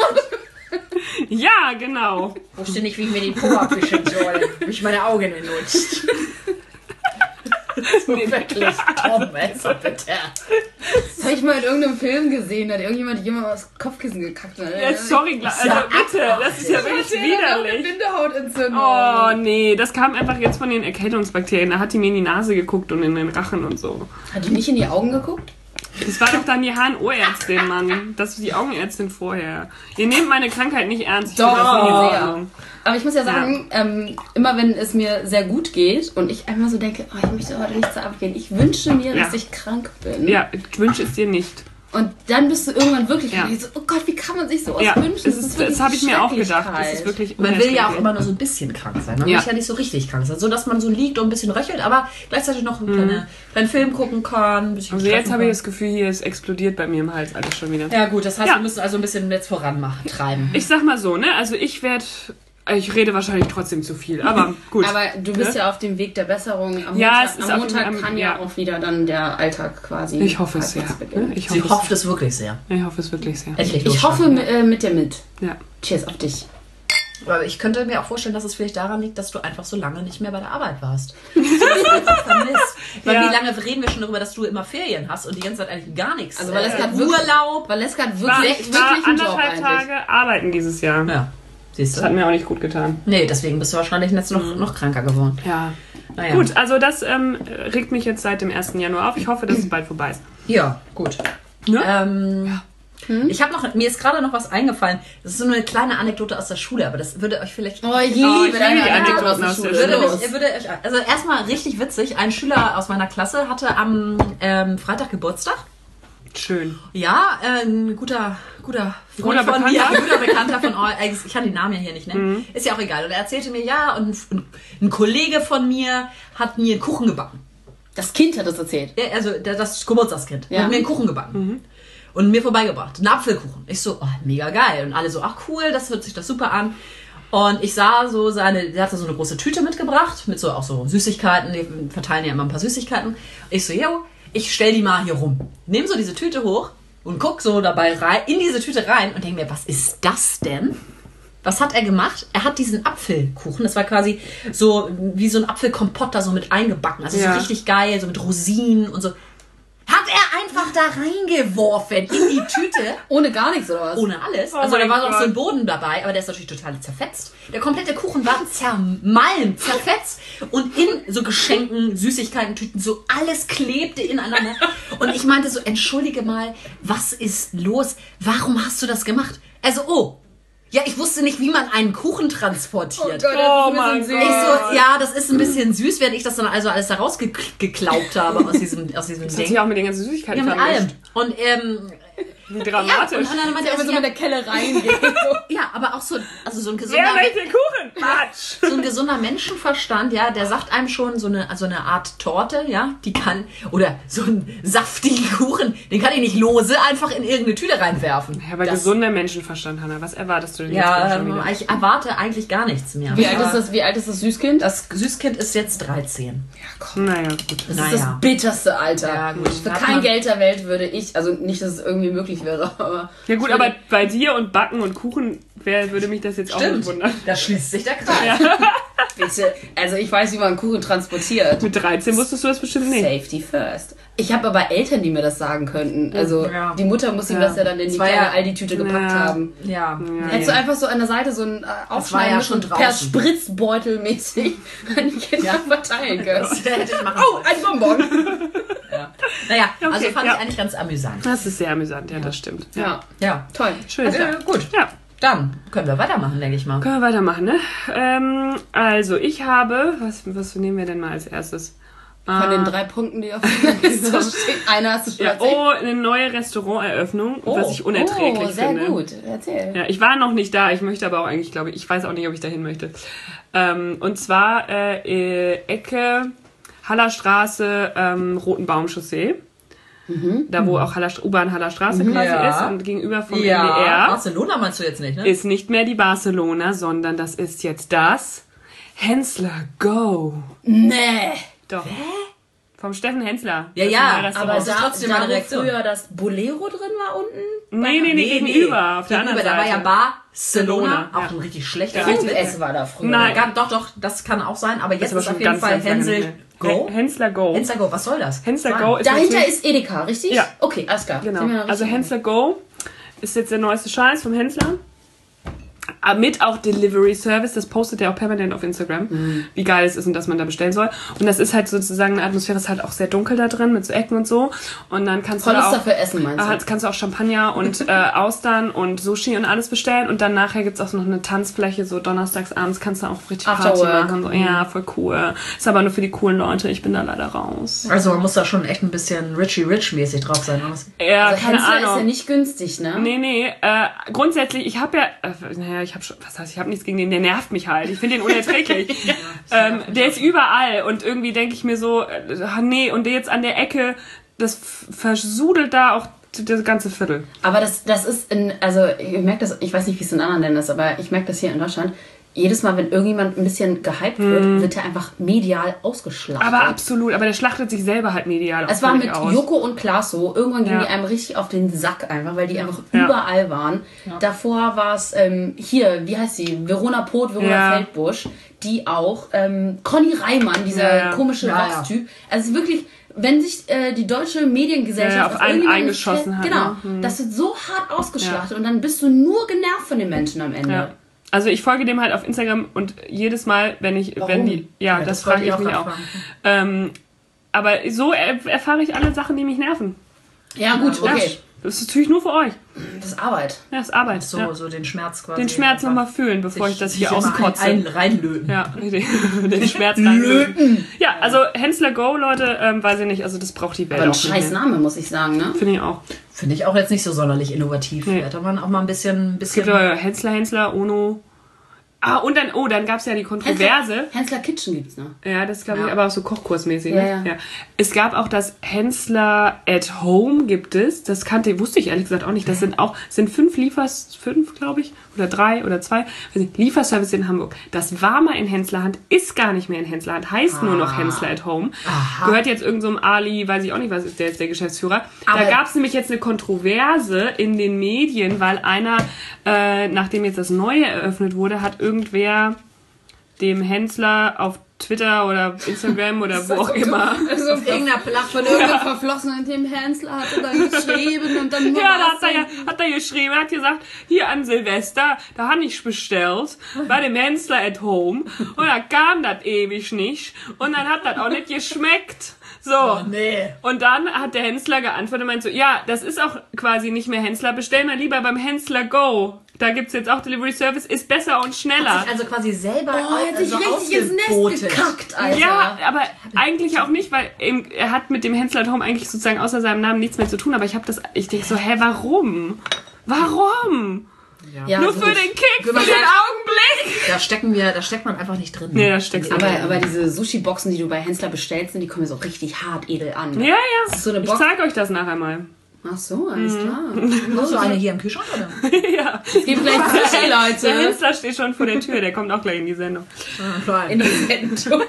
Ja, genau. Wusste nicht, wie ich mir den Po abwischen soll. Wie ich meine Augen benutzt. So wirklich, Tom, also bitte. Das habe ich mal in irgendeinem Film gesehen, da hat irgendjemand jemand aufs Kopfkissen gekackt. Ja, sorry, gla- also bitte, das ist ja wirklich widerlich. Bindehautentzündung. Oh nee, das kam einfach jetzt von den Erkältungsbakterien. Da hat die mir in die Nase geguckt und in den Rachen und so. Hat die nicht in die Augen geguckt? Das war doch dann die H N O-Ärztin, Mann. Das ist die Augenärztin vorher. Ihr nehmt meine Krankheit nicht ernst. Ich Doch, finde das nicht in sehr. Ordnung. Aber ich muss ja sagen, ähm, immer wenn es mir sehr gut geht und ich einmal so denke, oh, ich möchte heute nicht zur Arbeit gehen, ich wünsche mir, Ja. dass ich krank bin. Ja, ich wünsche es dir nicht. Und dann bist du irgendwann wirklich, Ja. so, oh Gott, wie kann man sich sowas Ja, wünschen? das, ist, das habe ich mir auch gedacht. Das ist wirklich Man will ja auch unerträglich. immer nur so ein bisschen krank sein. Man Ja. will ja nicht so richtig krank sein. So, dass man so liegt und ein bisschen röchelt, aber gleichzeitig noch einen kleinen, kleinen Film gucken kann. Ein bisschen Also jetzt treffen habe ich kann. das Gefühl, hier ist explodiert bei mir im Hals alles schon wieder. Ja gut, das heißt, Ja. wir müssen also ein bisschen jetzt voran machen, treiben. Ich sag mal so, ne? Also ich werde... Ich rede wahrscheinlich trotzdem zu viel, aber gut. Aber du bist Ne? ja auf dem Weg der Besserung. Am Ja, Montag, es ist am auf Montag dem- am- kann ja. ja. auch wieder dann der Alltag quasi. Ich hoffe es sehr. halbwegs Ne? beginnen. Ich Sie hoffe, hofft es wirklich sehr. es, ich hoffe es wirklich sehr. Endlich Ich hoffe losstarten. äh, mit dir mit. Ja. Cheers auf dich. Aber ich könnte mir auch vorstellen, dass es vielleicht daran liegt, dass du einfach so lange nicht mehr bei der Arbeit warst. Dass du das einfach vermisst. Weil Ja. wie lange reden wir schon darüber, dass du immer Ferien hast und die ganze Zeit eigentlich gar nichts. Also, weil es äh, gerade wirklich- Urlaub. Valeska hat War, wirklich, ich war wirklich einen Job anderthalb eigentlich. Tage arbeiten dieses Jahr. Ja, siehst Das hat du. mir auch nicht gut getan. Nee, deswegen bist du wahrscheinlich jetzt noch, noch kranker geworden. Ja. Naja. Gut, also das ähm, regt mich jetzt seit dem ersten Januar auf. Ich hoffe, dass es bald vorbei ist. Ja, gut. Ne? Ähm, Ich habe noch, mir ist gerade noch was eingefallen. Das ist so eine kleine Anekdote aus der Schule, aber das würde euch vielleicht... Oh, ich ich liebe liebe deine die Anekdoten aus Anekdoten der aus der Schule. Schule. Würde Los. mich, würde euch, also erstmal richtig witzig, ein Schüler aus meiner Klasse hatte am ähm, Freitag Geburtstag. Schön. Ja, äh, ein guter, guter Freund Guter von mir, Bekannter. ein guter Bekannter von euch. Ich kann den Namen ja hier nicht nennen. Ist ja auch egal. Und er erzählte mir, ja, und ein, ein Kollege von mir hat mir einen Kuchen gebacken. Das Kind hat es erzählt. Ja, also der- das Geburtstagskind. Ja. Hat mir einen Kuchen gebacken. Und mir vorbeigebracht. Einen Apfelkuchen. Ich so, oh, mega geil. Und alle so, ach cool, das hört sich das super an. Und ich sah so seine, der hatte so eine große Tüte mitgebracht, mit so auch so Süßigkeiten, die verteilen ja immer ein paar Süßigkeiten. Ich so, yo, ich stell die mal hier rum. Nehm so diese Tüte hoch und guck so dabei rein, in diese Tüte rein und denk mir, was ist das denn? Was hat er gemacht? Er hat diesen Apfelkuchen, das war quasi so wie so ein Apfelkompott da so mit eingebacken. Also Ja. so richtig geil, so mit Rosinen und so. Hat er einfach da reingeworfen in die Tüte. Ohne gar nichts, oder was? Ohne alles. Oh Also da mein war noch so ein Gott. Boden dabei, aber der ist natürlich total zerfetzt. Der komplette Kuchen war zermalmt, zerfetzt. Und in so Geschenken, Süßigkeiten, Tüten, so alles klebte ineinander. Und ich meinte so, entschuldige mal, was ist los? Warum hast du das gemacht? Also, oh, Ja, ich wusste nicht, wie man einen Kuchen transportiert. Gott, Oh das ist ein mein bisschen Ich süß. so, ja, das ist ein bisschen süß, während ich das dann also alles da rausgeklaubt habe aus diesem, aus diesem Das hat Ding. sich auch mit den ganzen Süßigkeiten Ja, mit allem. vermischt. Und, ähm, Wie ja, dramatisch. und dann meinte Ja, er aber so, so mit ja, der Kelle reingehen. So. ja, aber auch so, also so ein gesunder, Wer möchte Kuchen? Quatsch. so ein gesunder Menschenverstand, ja, der sagt einem schon so eine, also eine Art Torte, ja, die kann, oder so einen saftigen Kuchen, den kann ich nicht lose einfach in irgendeine Tüte reinwerfen. Ja, aber Das- gesunder Menschenverstand, Hanna. Was erwartest du denn Ja, jetzt schon ähm, wieder? ich erwarte eigentlich gar nichts mehr. Wie alt ist das, wie alt ist das Süßkind? Das Süßkind ist jetzt dreizehn. Naja, gut. Das Naja. ist das bitterste Alter. Ja, gut. Für Hat kein man- Geld der Welt würde ich, also nicht, dass es irgendwie möglich wäre, aber... Ja gut, aber bei dir und Backen und Kuchen wär, würde mich das jetzt auch nicht wundern. da schließt sich der Kreis. Bitte, also ich weiß, wie man Kuchen transportiert. Mit dreizehn wusstest du das bestimmt nicht. Safety first. Ich habe aber Eltern, die mir das sagen könnten. Also Ja. die Mutter muss ihm Ja. das ja dann in die Das war kleine ja- Aldi-Tüte gepackt Ja. haben. Ja. Hättest du einfach so an der Seite so ein äh, Aufschneiden ja müssen schon und per draußen. Spritzbeutel mäßig an die Kinder verteilen können. Das hätte ich machen Oh, ein Bonbon! Ja. Naja, also Okay, fand ja. ich eigentlich ganz amüsant. Das ist sehr amüsant, ja, das stimmt. Ja, Ja. toll. Schön. Äh, gut, Ja, dann können wir weitermachen, denke ich mal. können wir weitermachen, ne? Ähm, also, ich habe, was, was nehmen wir denn mal als erstes? Von den drei Punkten, die auf der Liste stehen, einer hast du schon Ja, erzählt. oh, eine neue Restauranteröffnung, was ich unerträglich oh, sehr finde. gut. Erzähl. Ja, ich war noch nicht da, ich möchte aber auch eigentlich, glaube ich, ich weiß auch nicht, ob ich dahin möchte. Ähm, und zwar äh, äh, Ecke Hallerstraße, ähm, Roten Baumchaussee. Da wo auch Haller, U-Bahn Hallerstraße quasi Ja. ist und gegenüber vom N D R Barcelona meinst du jetzt nicht, ne? ist nicht mehr die Barcelona, sondern das ist jetzt das Hensler Go. Nee. Doch. Vom Steffen Hensler. Ja, Das ja, neue Restaurant. Aber Das ist da, trotzdem da meine wo Reaktion. früher das Bolero drin war unten? Nee, nee, nee, gegenüber, auf der Gegenüber, anderen da war ja Seite. Barcelona, Ja. auch ein richtig schlechter Punkt-S war da früher. Nein. Ganz, doch, doch, das kann auch sein, aber jetzt aber ist schon auf jeden ganz, Fall ganz lange Hensel nicht mehr. Go. Hensler Go. Hensler Go, was soll das? Hensler Mann. Go ist Dahinter natürlich- ist Edeka, richtig? Ja. Okay, alles klar. Sind wir Genau. richtig Also drin. Hensler Go ist jetzt der neueste Scheiß vom Hensler. Ah, Mit auch Delivery Service, das postet er auch permanent auf Instagram, wie geil es ist und dass man da bestellen soll. Und das ist halt sozusagen, eine Atmosphäre ist halt auch sehr dunkel da drin, mit so Ecken und so. Und dann kannst du Tolles da auch, dafür Essen, meinst du? Ah, jetzt kannst du auch Champagner und äh, Austern und Sushi und alles bestellen. Und dann nachher gibt's auch noch eine Tanzfläche, so donnerstags abends kannst du auch richtig After Party work. machen. So, ja, voll cool. Ist aber nur für die coolen Leute, ich bin da leider raus. Also man muss da schon echt ein bisschen Richie Rich mäßig drauf sein. Oder was? Ja, Also keine Hensler Ahnung. ist ja nicht günstig, ne? Nee, nee, äh, grundsätzlich, ich habe ja, äh, naja, ich habe schon, was heißt, ich habe nichts gegen den, der nervt mich halt. Ich finde den unerträglich. ähm, der ist überall und irgendwie denke ich mir so, äh, ah, nee, und der jetzt an der Ecke, das f- versudelt da auch das ganze Viertel. Aber das, das ist in, also ich merke das, ich weiß nicht, wie es in anderen Ländern ist, aber ich merke das hier in Deutschland. Jedes Mal, wenn irgendjemand ein bisschen gehypt wird, wird er einfach medial ausgeschlachtet. Aber absolut, aber der schlachtet sich selber halt medial auch Es war völlig mit aus. Joko und Klaas so. Irgendwann gingen Ja. die einem richtig auf den Sack einfach, weil die einfach Ja. überall waren. Davor war es ähm, hier, wie heißt sie? Verona Poth, Verona Ja. Feldbusch, die auch. Ähm, Conny Reimann, dieser Ja, ja. komische Ja, ja. Rockstyp. Also wirklich, wenn sich äh, die deutsche Mediengesellschaft Ja, ja, auf einen irgendjemanden eingeschossen fällt- hat, Genau, ne? Hm. das wird so hart ausgeschlachtet und dann bist du nur genervt von den Menschen am Ende. Ja. Also ich folge dem halt auf Instagram und jedes Mal, wenn ich, Warum? wenn die, ja, Ja, das, das frage wollte ich ich auch mich grad auch. fragen. Ähm, aber so er, erfahre ich alle Sachen, die mich nerven. Ja, gut, Ja, okay. das ist natürlich nur für euch. Das ist Arbeit. Ja, das ist Arbeit. So, ja. so den Schmerz quasi. Den Schmerz einfach nochmal fühlen, bevor sich- ich das sich hier immer auskotze. Ein, ein, reinlöten. Ja, richtig. Den Schmerz reinlöten. Ja, also Hensler Go, Leute, ähm, weiß ich nicht, also das braucht die Welt Aber ein auch nicht scheiß mehr. Name, muss ich sagen, ne? Finde ich auch. Finde ich auch jetzt nicht so sonderlich innovativ. Nee. Hätte man auch mal ein bisschen... Es bisschen gibt aber Hensler, Hensler, Ono. Ah, und dann, oh, dann gab's ja die Kontroverse. Hensler Kitchen gibt's noch. Ja, das glaube ich Ja. aber auch so kochkursmäßig. Ja, ne? ja. Es gab auch das Hensler at Home gibt es. Das kannte, wusste ich ehrlich gesagt auch nicht. Das sind auch, sind fünf Liefers, fünf glaube ich, oder drei oder zwei. Weiß nicht, Lieferservice in Hamburg. Das war mal in Henslerhand, ist gar nicht mehr in Henslerhand, heißt nur noch Hensler at Home. Gehört jetzt irgend so einem Ali, weiß ich auch nicht, was ist der jetzt der Geschäftsführer. Aber- da gab's nämlich jetzt eine Kontroverse in den Medien, weil einer, äh, nachdem jetzt das Neue eröffnet wurde, hat irgendwer dem Hensler auf Twitter oder Instagram oder wo auch immer. Also auf irgendeiner Plattform. von irgendeinem Verflossenen, dem Hensler hat er dann geschrieben und dann nur Ja, da hat was er ja hat er geschrieben, er hat gesagt, hier an Silvester, da habe ich bestellt, bei dem Hensler at Home und da kam das ewig nicht und dann hat das auch nicht geschmeckt. So. Oh, nee. Und dann hat der Hensler geantwortet und meint so, ja, das ist auch quasi nicht mehr Hensler. Bestell mal lieber beim Hensler Go. Da gibt's jetzt auch Delivery Service, ist besser und schneller. Hat sich also quasi selber Oh, er hat sich so richtig ins Nest ausgebotet. gekackt, Alter. Ja, aber eigentlich auch nicht, weil eben, er hat mit dem Hensler at Home eigentlich sozusagen außer seinem Namen nichts mehr zu tun. Aber ich habe das, ich denke so, hä, warum? Warum? Ja, Nur so für das- den Kick, für Guck mal, den Augenblick. Da stecken wir, da steckt man einfach nicht drin. Nee, da steckst du Aber, drin. aber diese Sushi-Boxen, die du bei Hensler bestellst, die kommen so richtig hart edel an. Ja, ja. So eine Ich Box. zeig euch das nachher mal. Ach so, alles klar. Hast du eine hier im Kühlschrank, oder? Ja. Es gibt gleich Sushi, Der Leute. Hensler steht schon vor der Tür, der kommt auch gleich in die Sendung. In die Sendung.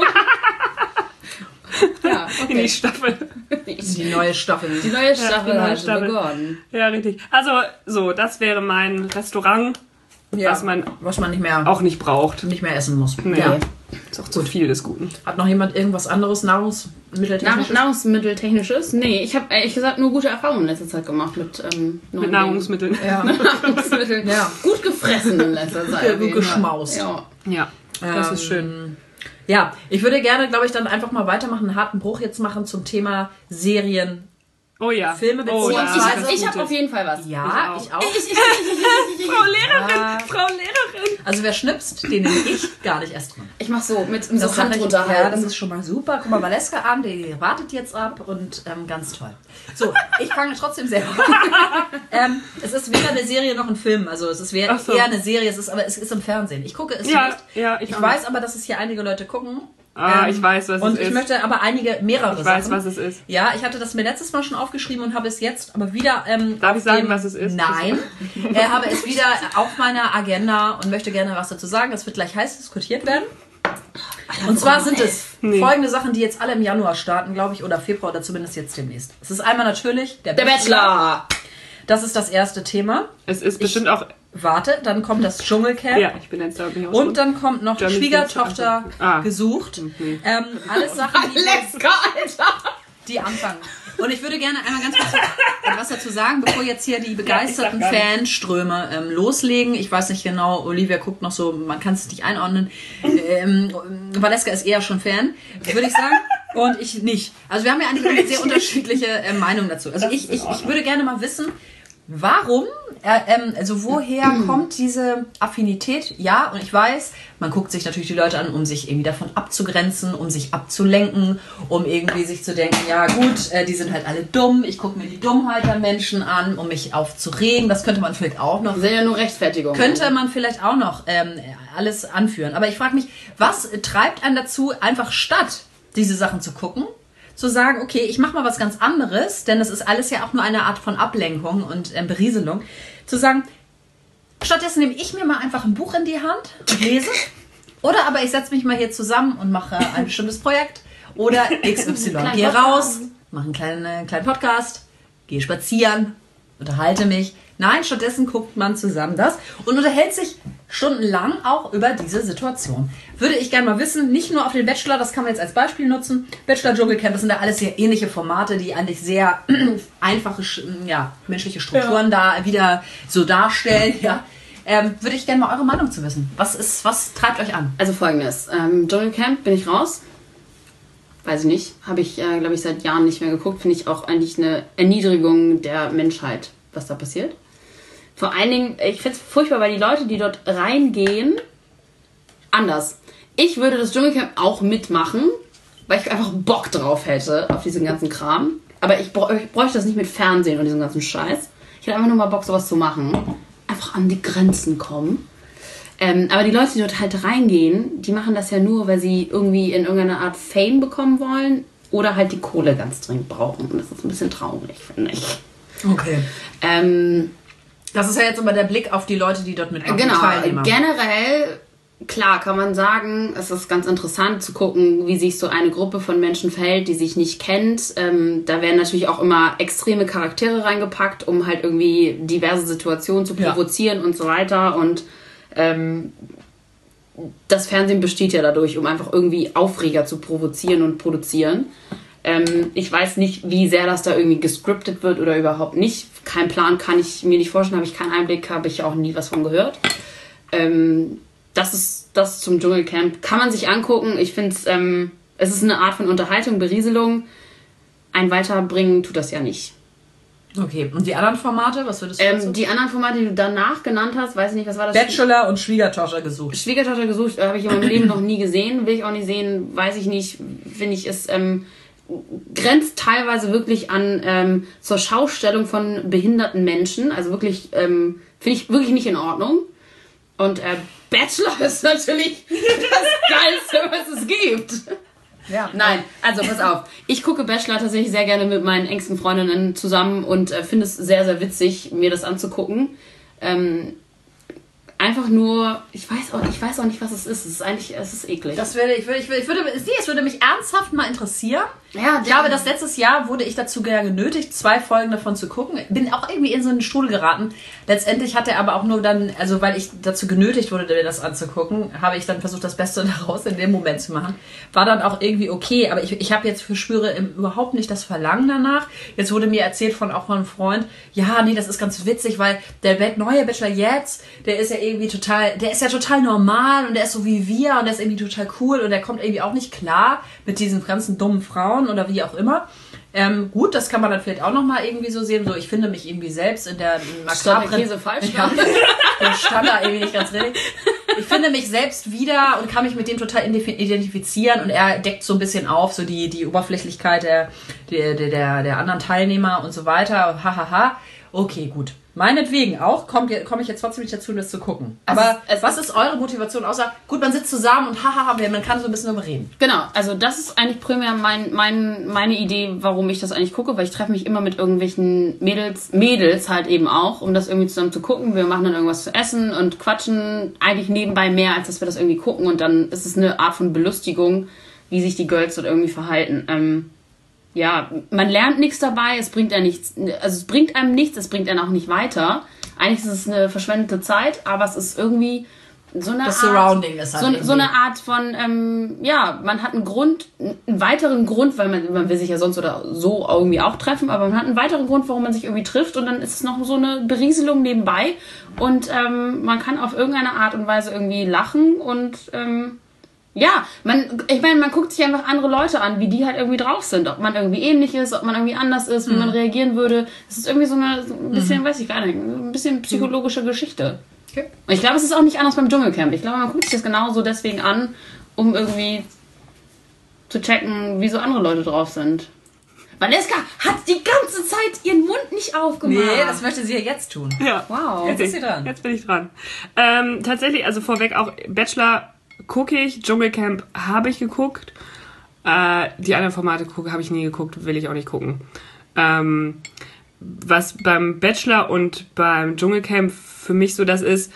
Ja, In die okay. Staffel. Die neue Staffel. Die neue Staffel die neue hat Staffel. begonnen. Ja, richtig. Also, so, das wäre mein Restaurant, Ja, was man was man nicht mehr, auch nicht braucht. nicht mehr essen muss. Nee. Ja. Ist auch zu viel des Guten. Hat noch jemand irgendwas anderes Nahrungsmitteltechnisches? Nahrung, Nahrungsmitteltechnisches? Nee, ich habe ehrlich gesagt nur gute Erfahrungen in letzter Zeit gemacht mit, ähm, neuen Mit Nahrungsmitteln. Ja. Dingen. Nahrungsmitteln. Ja. Gut gefressen in letzter Zeit. Ja, auf gut jeden Fall. geschmaust. Ja. Ja, das Ähm, ist schön. Ja, ich würde gerne, glaube ich, dann einfach mal weitermachen, einen harten Bruch jetzt machen zum Thema Serien. Oh ja. Filme oh, beziehen- ja, ich- das Ich, ist ich habe Gutes. auf jeden Fall was. Ja, Ich ich auch. auch. Frau Lehrerin, Ja. Frau Lehrerin. Also wer schnipst, den nehme ich gar nicht erst dran. Ich mach so, mit so Das Hand sag ich- runterhalten. Ja, das ist schon mal super. Guck mal, Valeska an, die wartet jetzt ab und ähm, ganz toll. So, ich fange trotzdem selber an. ähm, es ist weder eine Serie noch ein Film. Also es ist weder, Ach so. eher eine Serie, es ist, aber es ist im Fernsehen. Ich gucke es Ja, nicht. ja, ich Ich auch. weiß aber, dass es hier einige Leute gucken. Ah, Ähm, ich weiß, was und es ich ist. möchte aber einige, mehrere Ich weiß, Sachen. was es ist. Ja, ich hatte das mir letztes Mal schon aufgeschrieben und habe es jetzt aber wieder... Ähm, Darf auf ich sagen, dem- was es ist? Nein. äh, habe es wieder auf meiner Agenda und möchte gerne was dazu sagen. Es wird gleich heiß diskutiert werden. Und zwar sind es Nee. folgende Sachen, die jetzt alle im Januar starten, glaube ich, oder Februar oder zumindest jetzt demnächst. Es ist einmal natürlich der Der Bachelor. Das ist das erste Thema. Es ist bestimmt auch... Warte, dann kommt das Dschungelcamp. Ja, ich bin jetzt da. Bin ich auch Und schon. dann kommt noch Germany's Schwiegertochter Next- ah. gesucht. Nee. Ähm, alles Sachen, die, Leska, Alter. die anfangen. Und ich würde gerne einmal ganz kurz was dazu sagen, bevor jetzt hier die begeisterten Ja, ich sag gar Fanströme ähm, loslegen. Ich weiß nicht genau, Olivia guckt noch so, man kann es nicht einordnen. Ähm, Valeska ist eher schon Fan, würde ich sagen. Und ich nicht. Also wir haben ja eigentlich sehr unterschiedliche äh, Meinungen dazu. Also ich, ich, ich würde gerne mal wissen, warum, äh, ähm, also woher kommt diese Affinität? Ja, und ich weiß, man guckt sich natürlich die Leute an, um sich irgendwie davon abzugrenzen, um sich abzulenken, um irgendwie sich zu denken, ja gut, äh, die sind halt alle dumm, ich gucke mir die Dummheit der Menschen an, um mich aufzuregen. Das könnte man vielleicht auch noch, Das sind ja nur Rechtfertigungen. könnte man vielleicht auch noch ähm, alles anführen. Aber ich frage mich, was treibt einen dazu, einfach statt diese Sachen zu gucken, zu sagen, okay, ich mache mal was ganz anderes, denn das ist alles ja auch nur eine Art von Ablenkung und ähm, Berieselung, zu sagen, stattdessen nehme ich mir mal einfach ein Buch in die Hand und lese, oder aber ich setze mich mal hier zusammen und mache ein bestimmtes Projekt, oder X Y, gehe raus, mache einen kleinen, äh, kleinen Podcast, gehe spazieren, unterhalte mich. Nein, stattdessen guckt man zusammen das und unterhält sich stundenlang auch über diese Situation. Würde ich gerne mal wissen, nicht nur auf den Bachelor, das kann man jetzt als Beispiel nutzen. Bachelor, Dschungelcamp, das sind ja alles sehr ähnliche Formate, die eigentlich sehr einfache, ja, menschliche Strukturen da wieder so darstellen. Ja. Ähm, würde ich gerne mal eure Meinung zu wissen. Was ist, was treibt euch an? Also folgendes. Ähm, Dschungelcamp bin ich raus. Weiß ich nicht. Habe ich, äh, glaube ich, seit Jahren nicht mehr geguckt. Finde ich auch eigentlich eine Erniedrigung der Menschheit, was da passiert. Vor allen Dingen, ich finde es furchtbar, weil die Leute, die dort reingehen, anders. Ich würde das Dschungelcamp auch mitmachen, weil ich einfach Bock drauf hätte, auf diesen ganzen Kram. Aber ich, br ich bräuchte das nicht mit Fernsehen und diesem ganzen Scheiß. Ich hätte einfach nur mal Bock, sowas zu machen. Einfach an die Grenzen kommen. Ähm, aber die Leute, die dort halt reingehen, die machen das ja nur, weil sie irgendwie in irgendeiner Art Fame bekommen wollen oder halt die Kohle ganz dringend brauchen. Und das ist ein bisschen traurig, finde ich. Okay. Ähm, Das ist ja jetzt immer der Blick auf die Leute, die dort mitmachen. genau, die Teilnehmer. generell, klar kann man sagen, es ist ganz interessant zu gucken, wie sich so eine Gruppe von Menschen verhält, die sich nicht kennt. Ähm, da werden natürlich auch immer extreme Charaktere reingepackt, um halt irgendwie diverse Situationen zu Ja. provozieren und so weiter. Und ähm, das Fernsehen besteht ja dadurch, um einfach irgendwie Aufreger zu provozieren und produzieren. Ähm, ich weiß nicht, wie sehr das da irgendwie gescriptet wird oder überhaupt nicht. Kein Plan, kann ich mir nicht vorstellen, habe ich keinen Einblick, habe ich auch nie was von gehört. Ähm, das ist das zum Dschungelcamp. Kann man sich angucken. Ich finde es, ähm, es ist eine Art von Unterhaltung, Berieselung. ein weiterbringen tut das ja nicht. Okay, und die anderen Formate, was würdest du Ähm, dazu? die anderen Formate, die du danach genannt hast, weiß ich nicht, was war das? Bachelor und Schwiegertochter gesucht. Schwiegertochter gesucht, äh, habe ich in meinem Leben noch nie gesehen, will ich auch nicht sehen, weiß ich nicht, finde ich, es ähm, grenzt teilweise wirklich an ähm, zur Schaustellung von behinderten Menschen, also wirklich, ähm, finde ich wirklich nicht in Ordnung. Und äh, Bachelor ist natürlich das Geilste, was es gibt. Ja. Nein, also pass auf. Ich gucke Bachelor tatsächlich sehr gerne mit meinen engsten Freundinnen zusammen und äh, finde es sehr, sehr witzig, mir das anzugucken. Ähm, einfach nur, ich weiß auch, ich weiß auch nicht, was es ist. Es ist eigentlich, es ist eklig. Das würde, ich würde, ich würde, ich würde, nee, es würde mich ernsthaft mal interessieren. Ja, Ich der- glaube, das letztes Jahr wurde ich dazu ja genötigt, zwei Folgen davon zu gucken. Bin auch irgendwie in so einen Strudel geraten. Letztendlich hat er aber auch nur dann, also weil ich dazu genötigt wurde, mir das anzugucken, habe ich dann versucht, das Beste daraus in dem Moment zu machen. War dann auch irgendwie okay, aber ich, ich habe jetzt verspüre überhaupt nicht das Verlangen danach. Jetzt wurde mir erzählt von auch von einem Freund, ja, nee, das ist ganz witzig, weil der neue Bachelor jetzt, der ist ja irgendwie total, der ist ja total normal und der ist so wie wir und der ist irgendwie total cool und der kommt irgendwie auch nicht klar mit diesen ganzen dummen Frauen oder wie auch immer. Ähm, gut, das kann man dann vielleicht auch nochmal irgendwie so sehen. So, ich finde mich irgendwie selbst in der Stand der Käse falsch? Ja, der stand da irgendwie nicht ganz richtig. Ich finde mich selbst wieder und kann mich mit dem total identifizieren und er deckt so ein bisschen auf, so die, die Oberflächlichkeit der, der, der, der anderen Teilnehmer und so weiter. Hahaha. Ha, ha. Okay, gut. Meinetwegen auch, komme komm ich jetzt trotzdem nicht dazu, das zu gucken. Aber Es ist- was ist eure Motivation? Außer, gut, man sitzt zusammen und hahaha, man kann so ein bisschen darüber reden. Genau, also das ist eigentlich primär mein, mein, meine Idee, warum ich das eigentlich gucke, weil ich treffe mich immer mit irgendwelchen Mädels, Mädels halt eben auch, um das irgendwie zusammen zu gucken. Wir machen dann irgendwas zu essen und quatschen eigentlich nebenbei mehr, als dass wir das irgendwie gucken und dann ist es eine Art von Belustigung, wie sich die Girls dort irgendwie verhalten. Ähm, ja, man lernt nichts dabei, es bringt ja nichts, also es bringt einem nichts, es bringt einen auch nicht weiter. Eigentlich ist es eine verschwendete Zeit, aber es ist irgendwie so eine Das Art, Surrounding ist halt so, irgendwie. so eine Art von, ähm, ja, man hat einen Grund, einen weiteren Grund, weil man, man will sich ja sonst oder so irgendwie auch treffen, aber man hat einen weiteren Grund, warum man sich irgendwie trifft und dann ist es noch so eine Berieselung nebenbei und ähm, man kann auf irgendeine Art und Weise irgendwie lachen und ähm, ja, man, ich meine, man guckt sich einfach andere Leute an, wie die halt irgendwie drauf sind. Ob man irgendwie ähnlich ist, ob man irgendwie anders ist, wie Mhm. man reagieren würde. Das ist irgendwie so eine, so ein bisschen, mhm. weiß ich gar nicht, ein bisschen psychologische Geschichte. Okay. Und ich glaube, es ist auch nicht anders beim Dschungelcamp. Ich glaube, man guckt sich das genauso deswegen an, um irgendwie zu checken, wie so andere Leute drauf sind. Vanessa hat die ganze Zeit ihren Mund nicht aufgemacht. Nee, das möchte sie ja jetzt tun. Ja. Wow. Jetzt ist sie dran. Jetzt bin ich dran. Ähm, tatsächlich, also vorweg auch Bachelor gucke ich, Dschungelcamp habe ich geguckt. Äh, die anderen Formate gucke, habe ich nie geguckt, will ich auch nicht gucken. Ähm, was beim Bachelor und beim Dschungelcamp für mich so das ist,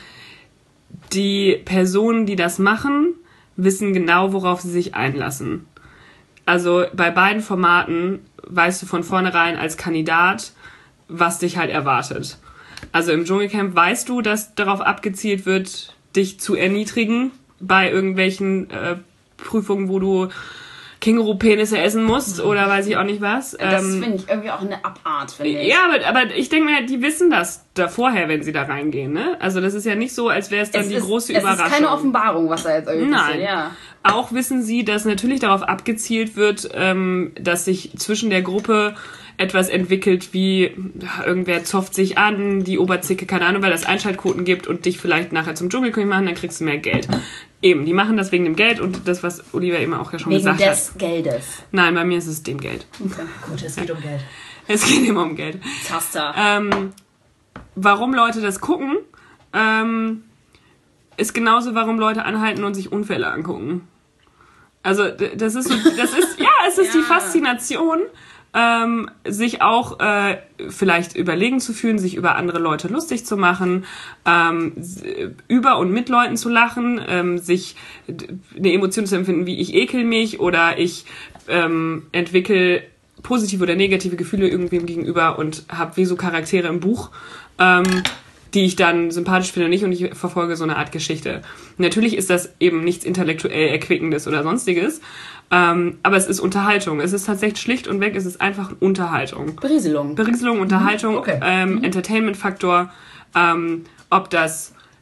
die Personen, die das machen, wissen genau, worauf sie sich einlassen. Also bei beiden Formaten weißt du von vornherein als Kandidat, was dich halt erwartet. Also im Dschungelcamp weißt du, dass darauf abgezielt wird, dich zu erniedrigen bei irgendwelchen äh, Prüfungen, wo du Känguru-Penisse essen musst oder weiß ich auch nicht was. Das Ähm, finde ich irgendwie auch eine Abart, finde ich. ja, aber, aber ich denke mir, die wissen das da vorher, wenn sie da reingehen. Ne? Also das ist ja nicht so, als wäre es dann es die ist, große es Überraschung. ist keine Offenbarung, was da jetzt irgendwie Nein. passiert. Ja. Auch wissen sie, dass natürlich darauf abgezielt wird, ähm, dass sich zwischen der Gruppe etwas entwickelt, wie ja, irgendwer zofft sich an, die Oberzicke, keine Ahnung, weil das Einschaltquoten gibt und dich vielleicht nachher zum Dschungelkönig machen, dann kriegst du mehr Geld. Eben, die machen das wegen dem Geld und das, was Olivia eben auch ja schon Wegen gesagt des hat. Geldes. Nein, bei mir ist es dem Geld. Gut, es geht um Geld. Es geht immer um Geld. Zaster. Ähm, warum Leute das gucken, ähm, ist genauso, warum Leute anhalten und sich Unfälle angucken. Also d- das ist so, das ist, ja, es ist Ja. die Faszination, ähm, sich auch äh, vielleicht überlegen zu fühlen, sich über andere Leute lustig zu machen, ähm, s- über und mit Leuten zu lachen, ähm, sich d- eine Emotion zu empfinden, wie ich ekel mich oder ich ähm, entwickle positive oder negative Gefühle irgendwem gegenüber und habe wie so Charaktere im Buch, ähm, die ich dann sympathisch finde und nicht, und ich verfolge so eine Art Geschichte. Natürlich ist das eben nichts intellektuell Erquickendes oder sonstiges, ähm, aber es ist Unterhaltung. Es ist tatsächlich schlicht und weg, es ist einfach Unterhaltung. Berieselung. Berieselung, Unterhaltung, okay. ähm, Entertainment-Faktor, ähm, ob das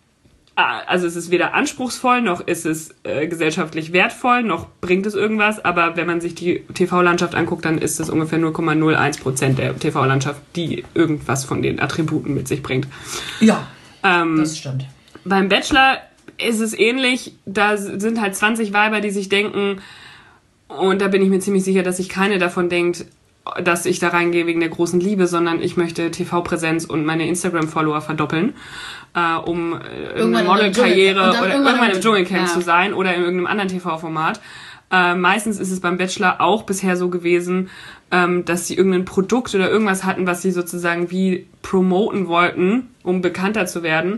also es ist weder anspruchsvoll, noch ist es äh, gesellschaftlich wertvoll, noch bringt es irgendwas. Aber wenn man sich die T V-Landschaft anguckt, dann ist es ungefähr null Komma null eins Prozent der T V-Landschaft, die irgendwas von den Attributen mit sich bringt. Ja, Ähm, das stimmt. beim Bachelor ist es ähnlich. Da sind halt zwanzig Weiber, die sich denken, und da bin ich mir ziemlich sicher, dass sich keine davon denkt, dass ich da reingehe wegen der großen Liebe, sondern ich möchte T V-Präsenz und meine Instagram-Follower verdoppeln, äh, um äh, irgendeine Modelkarriere oder irgendwann im Dschungelcamp ja. zu sein oder in irgendeinem anderen T V-Format. Äh, meistens ist es beim Bachelor auch bisher so gewesen, ähm, dass sie irgendein Produkt oder irgendwas hatten, was sie sozusagen wie promoten wollten, um bekannter zu werden.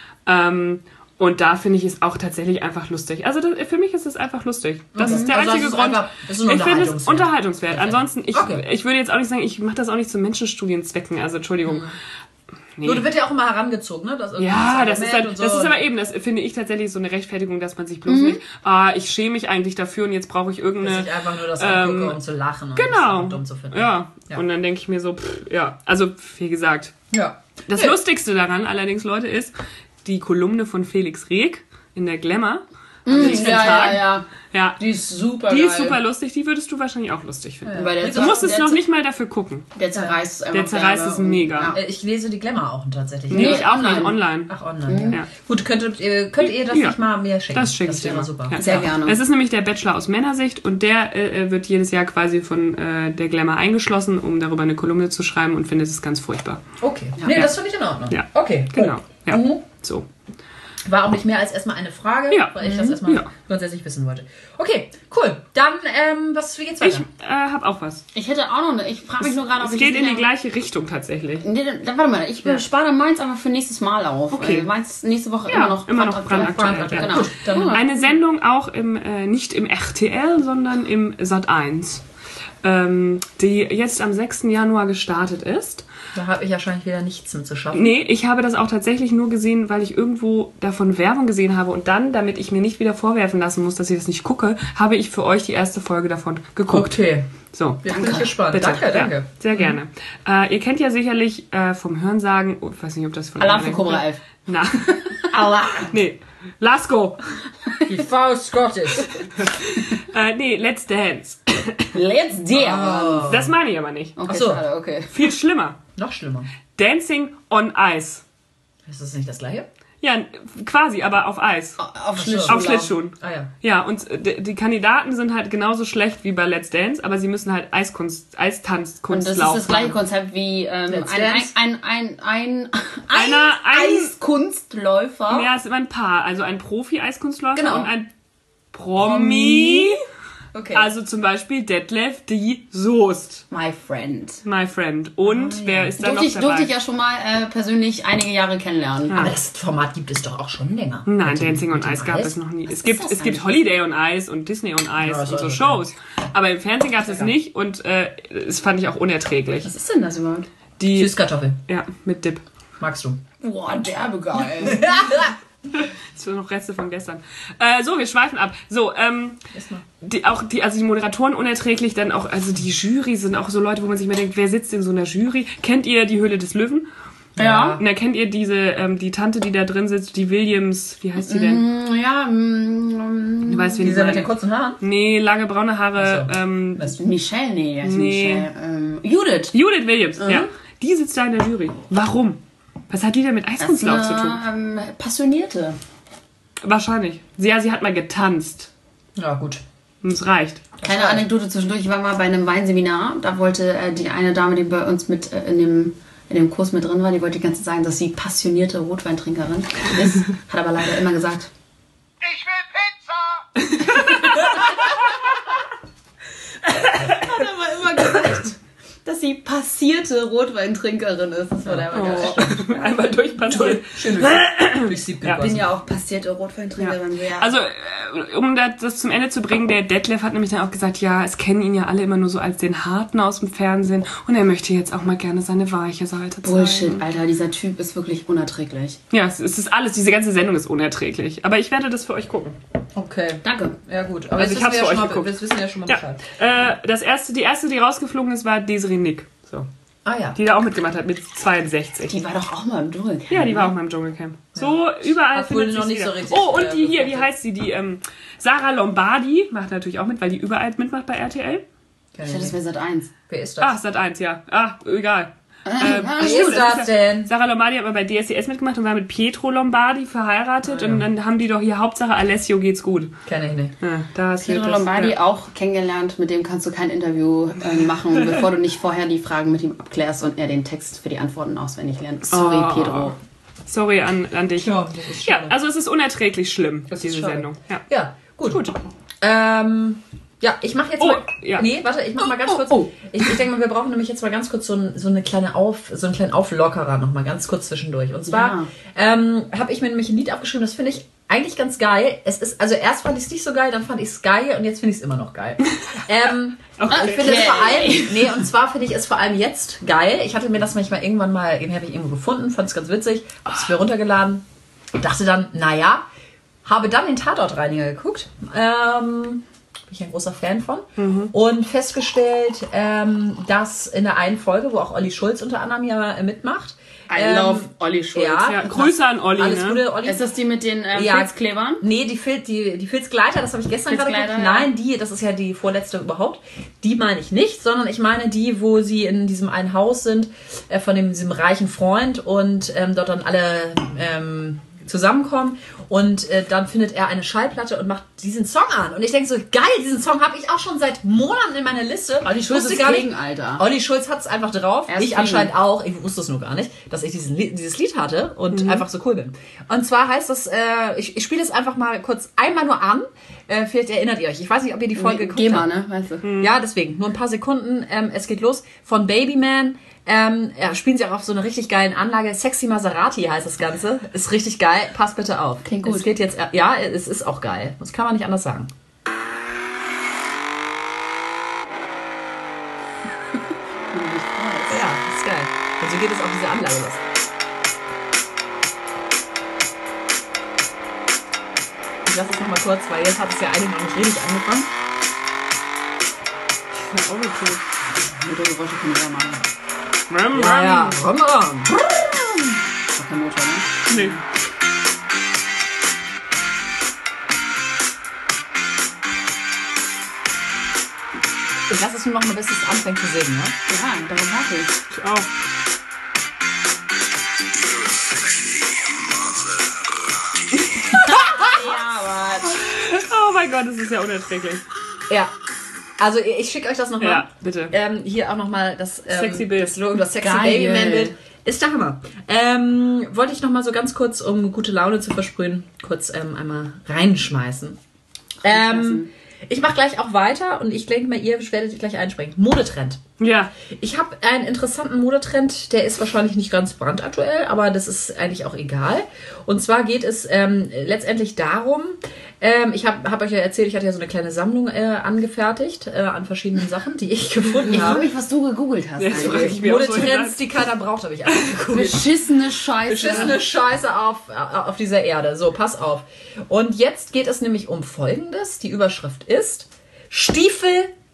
Ähm, Und da finde ich es auch tatsächlich einfach lustig. Also das, für mich ist es einfach lustig. Das Okay. ist der Also einzige das ist Grund. einfach- das ist ein ich finde es Unterhaltungswert. unterhaltungswert. Okay. Ansonsten, ich, Okay. ich würde jetzt auch nicht sagen, ich mache das auch nicht zu Menschenstudienzwecken. Also Entschuldigung. Nee. Nur, du wird ja auch immer herangezogen, ne? Das Ja, das ist, halt, und so. das ist aber eben, das finde ich tatsächlich so eine Rechtfertigung, dass man sich bloß nicht, ah, ich schäme mich eigentlich dafür und jetzt brauche ich Dass irgendeine... ich einfach nur das ähm, angucke, um zu lachen und Genau. das dumm zu finden. Ja. Ja. Und dann denke ich mir so, pff, ja, also wie gesagt. Ja. Das Nee. Lustigste daran allerdings, Leute, ist die Kolumne von Felix Reg in der Glamour. Ja, ja, ja. Ja, Die ist super die geil. ist super lustig, die würdest du wahrscheinlich auch lustig finden. Weil der Du musst es der noch nicht mal dafür gucken. Der zerreißt einfach. Der zerreißt derbe es und- mega. Äh, Ich lese die Glamour auch tatsächlich. Nee, Nee, ich auch nicht, online. online. Ach, online. Ja. Gut, könntet, ihr- könnt ihr das Ja. nicht mal mir schicken? Das schicke ich das dir wäre mal. super. Ja. Sehr gerne. Es ist nämlich der Bachelor aus Männersicht und der äh, wird jedes Jahr quasi von äh, der Glamour eingeschlossen, um darüber eine Kolumne zu schreiben und findet es ganz furchtbar. Okay. Nee, Ja. das finde ich in Ordnung. Ja. Okay, cool. Genau. Ja. Mhm. So. War auch nicht mehr als erstmal eine Frage, Ja. weil ich das erstmal Ja. grundsätzlich wissen wollte. Okay, cool. Dann, ähm, was, wie geht's weiter? Ich äh, habe auch was. Ich hätte auch noch eine. Ich frage mich nur gerade, ob Es ich geht das in die nicht- gleiche Richtung tatsächlich. Nee, dann, dann, warte mal, ich Ja. spare meins einfach für nächstes Mal auf. Okay. Weil meins nächste Woche Ja, immer noch immer noch brandaktuell. brandaktuell, Genau. ja. Gut, dann- Eine Sendung auch im, äh, nicht im R T L, sondern im Sat eins, ähm, die jetzt am sechsten Januar gestartet ist. Da habe ich wahrscheinlich wieder nichts mit zu schaffen. Nee, ich habe das auch tatsächlich nur gesehen, weil ich irgendwo davon Werbung gesehen habe und dann, damit ich mir nicht wieder vorwerfen lassen muss, dass ich das nicht gucke, habe ich für euch die erste Folge davon geguckt. Okay. So. Jetzt bin ich gespannt. Bitte. Danke, danke. Ja, sehr gerne. Äh, ihr kennt ja sicherlich äh, vom Hörensagen, oh, ich weiß nicht, ob das von Alarm anderen für Cobra kennt. elf. Na, Aua. nee. Lasko. Die Faust Gottes. Äh, nee, Let's Dance. Let's dance. Das meine ich aber nicht. Okay, Ach so. schade, okay. Viel schlimmer. Noch schlimmer. Dancing on Ice. Ist das nicht das gleiche? Ja, quasi, aber auf Eis. Auf so. Schlittschuh. Auf Schlittschuhen. Ah ja. Ja, und äh, die die Kandidaten sind halt genauso schlecht wie bei Let's Dance, aber sie müssen halt Eiskunst, Eistanzkunst Und das ist laufen. das gleiche Konzept wie ähm, Let's ein, ein, Dance. ein, ein, ein, Einer- ein- Eiskunstläufer. Ja, es ist immer ein Paar. Also ein Profi-Eiskunstläufer Genau. und ein Promi. Okay. Also zum Beispiel Detlef die Soest, My friend. my friend. Und Ah, ja. wer ist da Durfte noch ich, dabei? durfte ich ja schon mal äh, persönlich einige Jahre kennenlernen. Aber das Format gibt es doch auch schon länger. Nein, Mit dem- Dancing on mit dem Ice gab Eis? es noch nie. Es ist gibt, das es gibt eigentlich? Holiday on Ice und Disney on Ice Ja, das und so ist Shows. Aber im Fernsehen gab es es nicht und äh, das fand ich auch unerträglich. Was ist denn das überhaupt? Die, Süßkartoffel. ja, mit Dip. Magst du? Boah, derbe geil. Das sind noch Reste von gestern. Äh, so, wir schweifen ab. So, ähm, Erstmal. die, auch die, also die Moderatoren unerträglich, dann auch, also die Jury sind auch so Leute, wo man sich mal denkt, wer sitzt in so einer Jury? Kennt ihr die Höhle des Löwen? Ja. Und da kennt ihr diese, ähm, die Tante, die da drin sitzt, die Williams, wie heißt die denn? Ja, mm, Du weißt, wen ich Dieser mit den meine. kurzen Haaren? Nee, lange braune Haare. Ach so. Ähm, Weißt du? Michelle, nee, die heißt Nee. Michelle. Ähm, Judith. Judith Williams, Mhm. ja. Die sitzt da in der Jury. Warum? Was hat die denn mit Das ist Eiskunstlauf zu tun? eine, ähm, Passionierte. Wahrscheinlich. Sie, ja, sie hat mal getanzt. Ja, gut. Und es reicht. Kleine reicht. Anekdote zwischendurch. Ich war mal bei einem Weinseminar. Da wollte äh, die eine Dame, die bei uns mit äh, in, dem, in dem Kurs mit drin war, die wollte die ganze Zeit sagen, dass sie passionierte Rotweintrinkerin ist. Hat aber leider immer gesagt, Ich will Pizza! hat aber immer gesagt, dass sie passierte Rotweintrinkerin ist. Das war der immer geil. Oh. Einmal durchpassiert. Schön durch, durch Sieb Ja. Ich bin ja auch passierte Rotweintrinkerin. Ja. Also, äh, um das, das zum Ende zu bringen, der Detlef hat nämlich dann auch gesagt, ja, es kennen ihn ja alle immer nur so als den Harten aus dem Fernsehen und er möchte jetzt auch mal gerne seine weiche Seite zeigen. Bullshit, Alter. Dieser Typ ist wirklich unerträglich. Ja, es, es ist alles, diese ganze Sendung ist unerträglich. Aber ich werde das für euch gucken. Okay. Danke. Ja, gut. Aber Also jetzt ich hab's wissen wir für ja euch schon mal, geguckt. wir wissen ja schon mal Ja, Bescheid. äh, das erste, die erste, die rausgeflogen ist, war Desiree Nick. So. Ah ja. Die da auch mitgemacht hat, mit zweiundsechzig. Die war doch auch mal im Dschungelcamp. Ja, die war auch mal im Dschungelcamp. So, überall Hat wohl findet noch sich nicht so wieder. richtig, Oh, und äh, die hier, wie bevorzugt. heißt sie? Die ähm, Sarah Lombardi macht natürlich auch mit, weil die überall mitmacht bei R T L. Ich dachte, das wäre Sat eins. Wer ist das? Ah, Sat eins, ja. Ah, egal. Ähm, Ah, Wer stimmt. ist das denn? Sarah Lombardi hat mal bei D S D S mitgemacht und war mit Pietro Lombardi verheiratet. Und dann haben die doch hier Hauptsache Alessio geht's gut. Kenn ich nicht. Ja, da hast du Pietro das, Lombardi ja. auch kennengelernt, mit dem kannst du kein Interview äh, machen, bevor du nicht vorher die Fragen mit ihm abklärst und er den Text für die Antworten auswendig lernt. Sorry, Oh. Pietro. Sorry an, an dich. Ja, das ist Ja, schade. also es ist unerträglich schlimm, Das ist diese schade. Sendung. Ja. Ja, gut. Gut. Ähm, ja, ich mache jetzt Oh, mal. ja. Nee, warte, ich mach mal ganz Oh, kurz. oh. Ich, ich denke mal, wir brauchen nämlich jetzt mal ganz kurz so, ein, so eine kleine Auf, so einen kleinen Auflockerer noch mal ganz kurz zwischendurch. Und zwar ähm, habe ich mir nämlich ein Lied abgeschrieben, das finde ich eigentlich ganz geil. Es ist, also erst fand ich es nicht so geil, dann fand ich es geil und jetzt finde ich es immer noch geil. ähm, Okay. Ich finde es vor allem, nee, und zwar finde ich es vor allem jetzt geil. Ich hatte mir das manchmal irgendwann mal, den habe ich irgendwo gefunden, fand es ganz witzig, habe es mir runtergeladen und dachte dann, naja, habe dann den Tatortreiniger geguckt. Ähm, bin ich ein großer Fan von. Mhm. Und festgestellt, ähm, dass in der einen Folge, wo auch Olli Schulz unter anderem ja äh, mitmacht. I ähm, love Olli Schulz. Ja, Ja, Grüße an Olli, Alles ne? Gute, Olli. Ist das die mit den ähm, Ja. Filzklebern? Nee, die, Fil die, die Filzgleiter, das habe ich gestern gerade Filzgleiter, geguckt. ja. Nein, die, das ist ja die vorletzte überhaupt. Die meine ich nicht, sondern ich meine die, wo sie in diesem einen Haus sind, äh, von dem, diesem reichen Freund und ähm, dort dann alle ähm, zusammenkommen. Und äh, dann findet er eine Schallplatte und macht diesen Song an. Und ich denke so, geil, diesen Song habe ich auch schon seit Monaten in meiner Liste. Olli Schulz Wusste ist gar nicht- King, Alter. Olli Schulz hat es einfach drauf. Er ist Ich King. anscheinend auch. Ich wusste es nur gar nicht, dass ich diesen, Lied- dieses Lied hatte und einfach so cool bin. Und zwar heißt das, äh, ich, ich spiele es einfach mal kurz einmal nur an. Äh, vielleicht erinnert ihr euch. Ich weiß nicht, ob ihr die Folge geguckt Geh mal, habt. ne? Weißt du. Ja, deswegen. Nur ein paar Sekunden. Ähm, es geht los. Von Babyman. Ähm, ja, spielen sie auch auf so einer richtig geilen Anlage. Sexy Maserati heißt das Ganze. Ist richtig geil. Passt bitte auf. Klingt gut. Es geht jetzt, ja, es ist auch geil. Das kann man nicht anders sagen. Ja, das ist geil. Und so geht es auf diese Anlage los. Ich lasse es nochmal kurz, weil jetzt hat es ja eigentlich noch nicht richtig angefangen. Ja, auch okay. Motorgeräusche können wir ja machen. Ram, Ja, ja. ram. Rum, rum. Ist doch kein Motor, ne? Nee. Ich lasse es nur noch mal, bis es anfängt zu singen, ne? Ja, darum warte ich. Ich auch. Oh mein Gott, das ist ja unerträglich. Ja. Also ich schicke euch das nochmal. Ja, bitte. Ähm, hier auch nochmal das, ähm, Sexy Bild. das Logo, das Sexy Geil. Babyman-Bild. Ist der Hammer. Ähm, wollte ich nochmal so ganz kurz, um gute Laune zu versprühen, kurz ähm, einmal reinschmeißen. Ähm, ich mache gleich auch weiter und ich denke mal, ihr werdet gleich einspringen. Modetrend. Ja. Ich habe einen interessanten Modetrend, der ist wahrscheinlich nicht ganz brandaktuell, aber das ist eigentlich auch egal. Und zwar geht es ähm, letztendlich darum, ähm, ich habe hab euch ja erzählt, ich hatte ja so eine kleine Sammlung äh, angefertigt äh, an verschiedenen Sachen, die ich gefunden Ich frage habe. mich, was du gegoogelt hast. Ja, das eigentlich. frage ich mir auch so Modetrends, gedacht. die keiner braucht, habe ich einfach gegoogelt. Beschissene Scheiße. Beschissene Scheiße auf, auf dieser Erde. So, pass auf. Und jetzt geht es nämlich um Folgendes. Die Überschrift ist Stiefel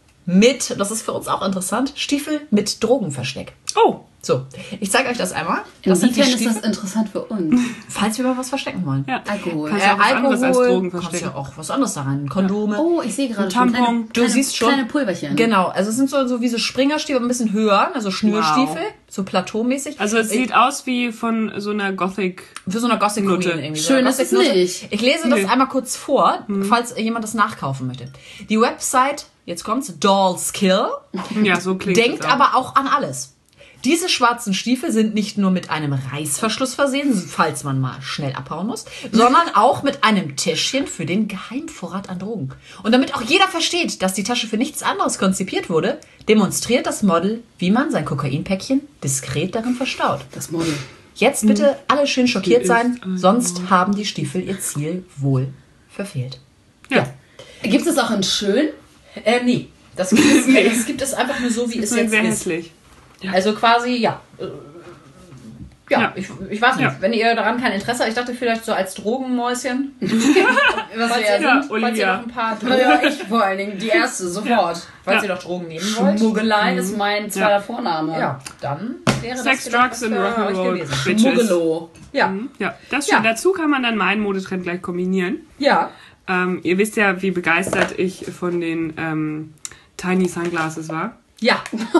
mit, das ist für uns auch interessant, Stiefel mit Drogenversteck. Oh. So, ich zeige euch das einmal. Das sind die Inwiefern ist Stiefel, das interessant für uns? falls wir mal was verstecken wollen. Ja. Alkohol. Kannst du auch was anderes als Drogen kannst verstecken. ja auch was anderes da rein. Kondome. Oh, ich sehe gerade Tampon. schon kleine, Du kleine, siehst schon. kleine Pulverchen. Genau, also es sind so, so wie so Springerstiefel, aber ein bisschen höher, also Schnürstiefel, so plateaumäßig. Also es sieht aus wie von so einer Gothic. Für so eine Gothic Queen Note. irgendwie. So Schön eine ist es Gothic Note. nicht. Ich lese das Nee. einmal kurz vor, falls jemand das nachkaufen möchte. Die Website, jetzt kommt's, Dollskill, Ja, so klingt denkt es auch. aber auch an alles. Diese schwarzen Stiefel sind nicht nur mit einem Reißverschluss versehen, falls man mal schnell abhauen muss, sondern auch mit einem Täschchen für den Geheimvorrat an Drogen. Und damit auch jeder versteht, dass die Tasche für nichts anderes konzipiert wurde, demonstriert das Model, wie man sein Kokainpäckchen diskret darin verstaut. Das Model. Jetzt bitte alle schön schockiert ist sein, ein sonst haben die Stiefel ihr Ziel wohl verfehlt. Ja. Gibt es auch in schön? Äh, nee. Das gibt es, nee. Das gibt es einfach nur so, wie es Das ist jetzt sehr ist. hässlich. Also quasi, ja. äh, Ja, Ja. Ich, ich weiß nicht, Ja. wenn ihr daran kein Interesse habt, ich dachte vielleicht so als Drogenmäuschen. Was Falls wir ihr, ja falls ihr sind. Olivia. noch ein paar Ja, ja, ich vor allen Dingen. Die erste, sofort. falls Ja. ihr noch Drogen nehmen wollt. Schmuggelei ist mein zweiter Vorname. Ja, dann wäre Sex, das vielleicht Drugs was and für euch Rock'n'Roll, gewesen. Bitches. Schmuggelo. Ja, Ja, das ist schön. Ja. Dazu kann man dann meinen Modetrend gleich kombinieren. ja. Ähm, ihr wisst ja, wie begeistert ich von den ähm, Tiny Sunglasses war. Ja.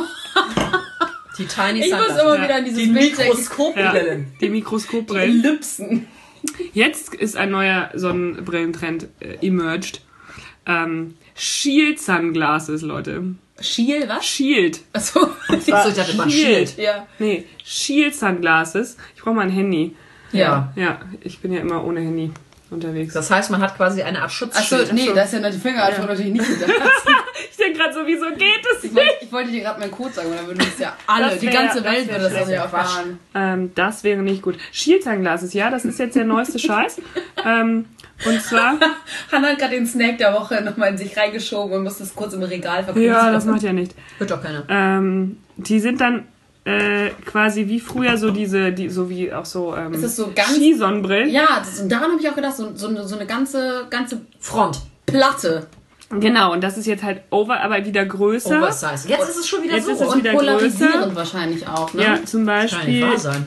Die Tiny Ich muss Sunglasses. immer Ja. wieder an dieses Die Bild denken. Ja, Mikroskopbrillen. die Mikroskopbrillen. Ellipsen. Jetzt ist ein neuer Sonnenbrillentrend äh, emerged. Ähm, Shield Sunglasses, Leute. Schiel, was? Shield. Achso. Ich dachte immer Shield. Ja. Nee, Shield Sunglasses. Ich brauche mal ein Handy. Ja. Ja, ich bin ja immer ohne Handy unterwegs. Das heißt, man hat quasi eine Art Achso, Schutzschild. nee, das ist ja natürlich Fingerabdruck natürlich nicht gedacht. Ich denke gerade so, wieso geht es Ich nicht? wollte, ich wollte dir gerade meinen Code sagen, und dann würden es ja alle, Das die wär- ganze das Welt wär würde das schlecht. ja erfahren. Ähm, das wäre nicht gut. Shield Sunglasses, ja, das ist jetzt der neueste Scheiß. Ähm, und zwar, Hannah hat gerade den Snack der Woche nochmal in sich reingeschoben und muss das kurz im Regal verkaufen. ja, das macht ja nicht. Hört doch keiner. Ähm, die sind dann äh, quasi wie früher so diese, die, so wie auch so, ähm, Ist das so ganz- Skisonnenbrillen. Ja, das, und daran habe ich auch gedacht, so, so, eine, so eine ganze, ganze Front. Platte. Genau, und das ist jetzt halt over, aber wieder größer. Oversize. Jetzt ist es schon wieder Jetzt so. ist es Und wieder polarisierend größer. wahrscheinlich auch, ne? Ja, zum Kann nicht Beispiel wahr sein.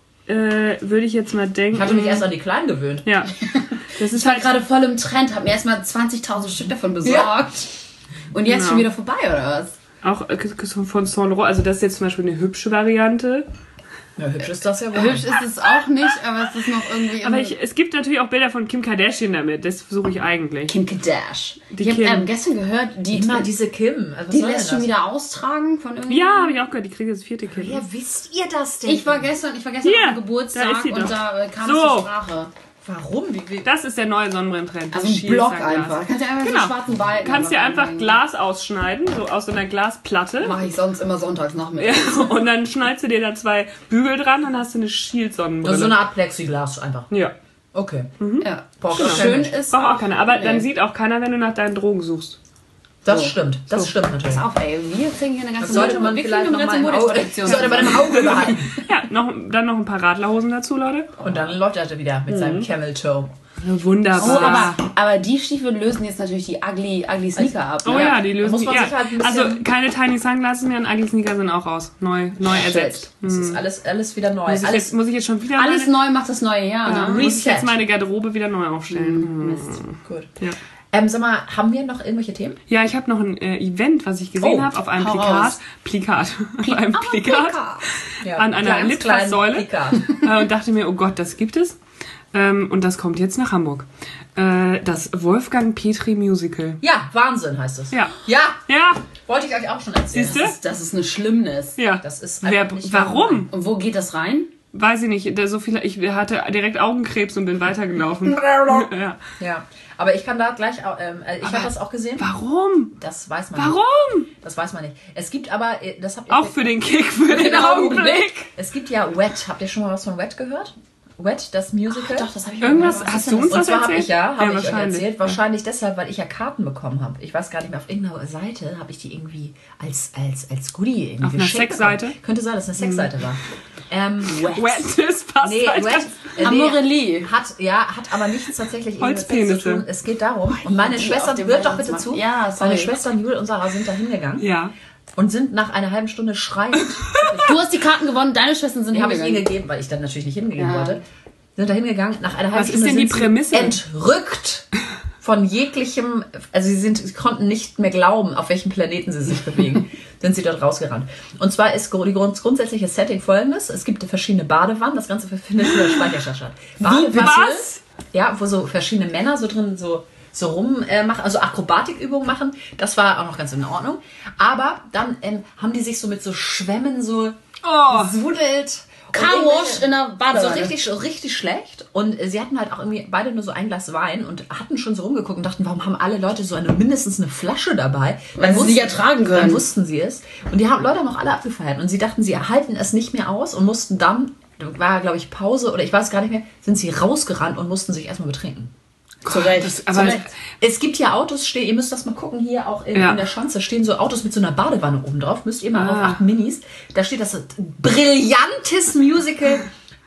äh, würde ich jetzt mal denken. Ich hatte mich erst an die Kleinen gewöhnt. ja, das ist Ich war halt gerade voll im Trend, habe mir erstmal zwanzigtausend Stück davon besorgt. Ja. Und jetzt Genau. schon wieder vorbei, oder was? auch äh, von Saint Laurent. Also das ist jetzt zum Beispiel eine hübsche Variante. Ja, hübsch ist das ja wohl. Hübsch ist es auch nicht, aber es ist noch irgendwie... Aber im- ich, es gibt natürlich auch Bilder von Kim Kardashian damit. Das versuche ich eigentlich. Kim Kardashian. Die ich habe Kim. ähm, gestern gehört, die, Immer diese Kim. Also was die soll lässt denn schon das? wieder austragen von irgendwie... Ja, habe ich auch gehört. Die kriegt jetzt das vierte Kind. Ja, wisst ihr das denn? Ich war gestern, ich war gestern Hier, auf dem Geburtstag da ist sie und doch. da äh, kam So. es zur Sprache. Warum? Wie, wie? Das ist der neue Sonnenbrillentrend. Also ein Shield Block Sunglass. einfach. Kannst du einfach Genau. so schwarzen Balken... Du kannst dir einfach reinhängen. Glas ausschneiden, so aus so einer Glasplatte. Mache ich sonst immer sonntags nachmittags. Ja, und dann schneidest du dir da zwei Bügel dran, dann hast du eine Shield-Sonnenbrille. Also so eine Art Plexiglas einfach. ja, Okay. Ja. Braucht auch kein Schön Mensch. ist braucht auch keiner. Aber Nee. dann sieht auch keiner, wenn du nach deinen Drogen suchst. Das So. stimmt. Das stimmt natürlich. Pass auf, ey. Wir kriegen hier eine ganze Das sollte man wir vielleicht kriegen noch eine mal ganze im Auge, Modekollektion. sollte man im Auge behalten. Ja, noch, dann noch ein paar Radlerhosen dazu, Leute. Und dann läuft er wieder mit seinem Camel Toe. Wunderbar. Oh, aber, aber die Stiefel lösen jetzt natürlich die ugly, ugly Sneaker ab. Oh Ne? ja, die lösen muss die. man Ja. sich halt ein bisschen- Also keine Tiny Sunglasses mehr und Ugly Sneaker sind auch raus. Neu, neu ersetzt. Das ist alles, alles wieder neu. Muss ich, Alles jetzt, muss ich jetzt schon wieder Alles meine, neu macht das neue Jahr. Ne? muss ich Reset. jetzt meine Garderobe wieder neu aufstellen. Mist. gut. Ja. Ähm, sag mal, haben wir noch irgendwelche Themen? Ja, ich habe noch ein äh, Event, was ich gesehen Oh, habe auf einem hau Plakat. raus. Plakat. auf einem Plakat. Ja, An einer ganz Litfaßsäule. kleinen Plakat. Äh, und dachte mir, oh Gott, das gibt es. Ähm, und das kommt jetzt nach Hamburg. Äh, das Wolfgang Petri Musical. Ja, Wahnsinn heißt es. Ja. Ja, Ja, wollte ich euch auch schon erzählen. Siehst du? Das ist, das ist eine Schlimmnis. ja. Das ist Wer, einfach nicht warum? Und wo geht das rein? Weiß ich nicht. Da so viel, ich hatte direkt Augenkrebs und bin weitergelaufen. ja. Ja, aber ich kann da gleich auch, ähm, ich habe das auch gesehen. Warum? Das weiß man nicht. Warum? Das weiß man nicht. Es gibt aber, äh, das habt ihr Auch für den Kick, für den Augenblick. Es gibt ja Wet. Habt ihr schon mal was von Wet gehört? Wet, das Musical? Doch, das habe ich Irgendwas, mal gehört. Was hast ist du denn uns das? Und das zwar habe erzählt? ich ja, habe Ja, ich euch wahrscheinlich. erzählt. Wahrscheinlich deshalb, weil ich ja Karten bekommen habe. Ich weiß gar nicht mehr, auf irgendeiner Seite habe ich die irgendwie als, als, als Goodie irgendwie Auf einer geschenkt Sexseite? bekommen. Könnte sein, dass es eine Sexseite war. Ähm, Wet, das passt Nee, halt Wet, ganz- äh, Amorelie. hat, ja, hat aber nichts tatsächlich irgendwie mit Sex Holzpenisse. zu tun. Es geht darum, und meine die Schwester, auf dem hört doch bitte Weihnachtsmarkt. zu, Ja, sorry. meine Schwestern Jule und Sarah sind da hingegangen Ja. und sind nach einer halben Stunde schreiend, Du hast die Karten gewonnen, deine Schwestern sind die habe ich ihr hingegangen. gegeben, weil ich dann natürlich nicht hingehen Ja. wollte, sind da hingegangen, nach einer halben Was ist Stunde denn die sind sie Prämisse? entrückt von jeglichem, also sie sind, sie konnten nicht mehr glauben, auf welchem Planeten sie sich bewegen, sind sie dort rausgerannt. Und zwar ist gru- die grund, grundsätzliche Setting folgendes: Es gibt verschiedene Badewannen, das Ganze findet in der Speicherstadt statt. Badewannen, Was? ja, wo so verschiedene Männer so drin so so rum äh, machen, also Akrobatikübungen machen. Das war auch noch ganz in Ordnung. Aber dann ähm, haben die sich so mit so Schwämmen so Oh. sudelt. Carwash in der So Badewanne. richtig, richtig schlecht. Und äh, sie hatten halt auch irgendwie beide nur so ein Glas Wein und hatten schon so rumgeguckt und dachten, warum haben alle Leute so eine mindestens eine Flasche dabei? Weil sie wussten- nicht ertragen können. Dann wussten sie es. Und die haben Leute haben auch alle abgefeiert. Und sie dachten, sie erhalten es nicht mehr aus und mussten dann, war glaube ich Pause oder ich weiß gar nicht mehr, sind sie rausgerannt und mussten sich erstmal betrinken. Zu Recht. Das, aber Es gibt ja Autos, stehen, ihr müsst das mal gucken, hier auch in, Ja. in der Schanze stehen so Autos mit so einer Badewanne oben drauf. Müsst ihr mal Ah. auf achten, Minis. Da steht das brillantes Musical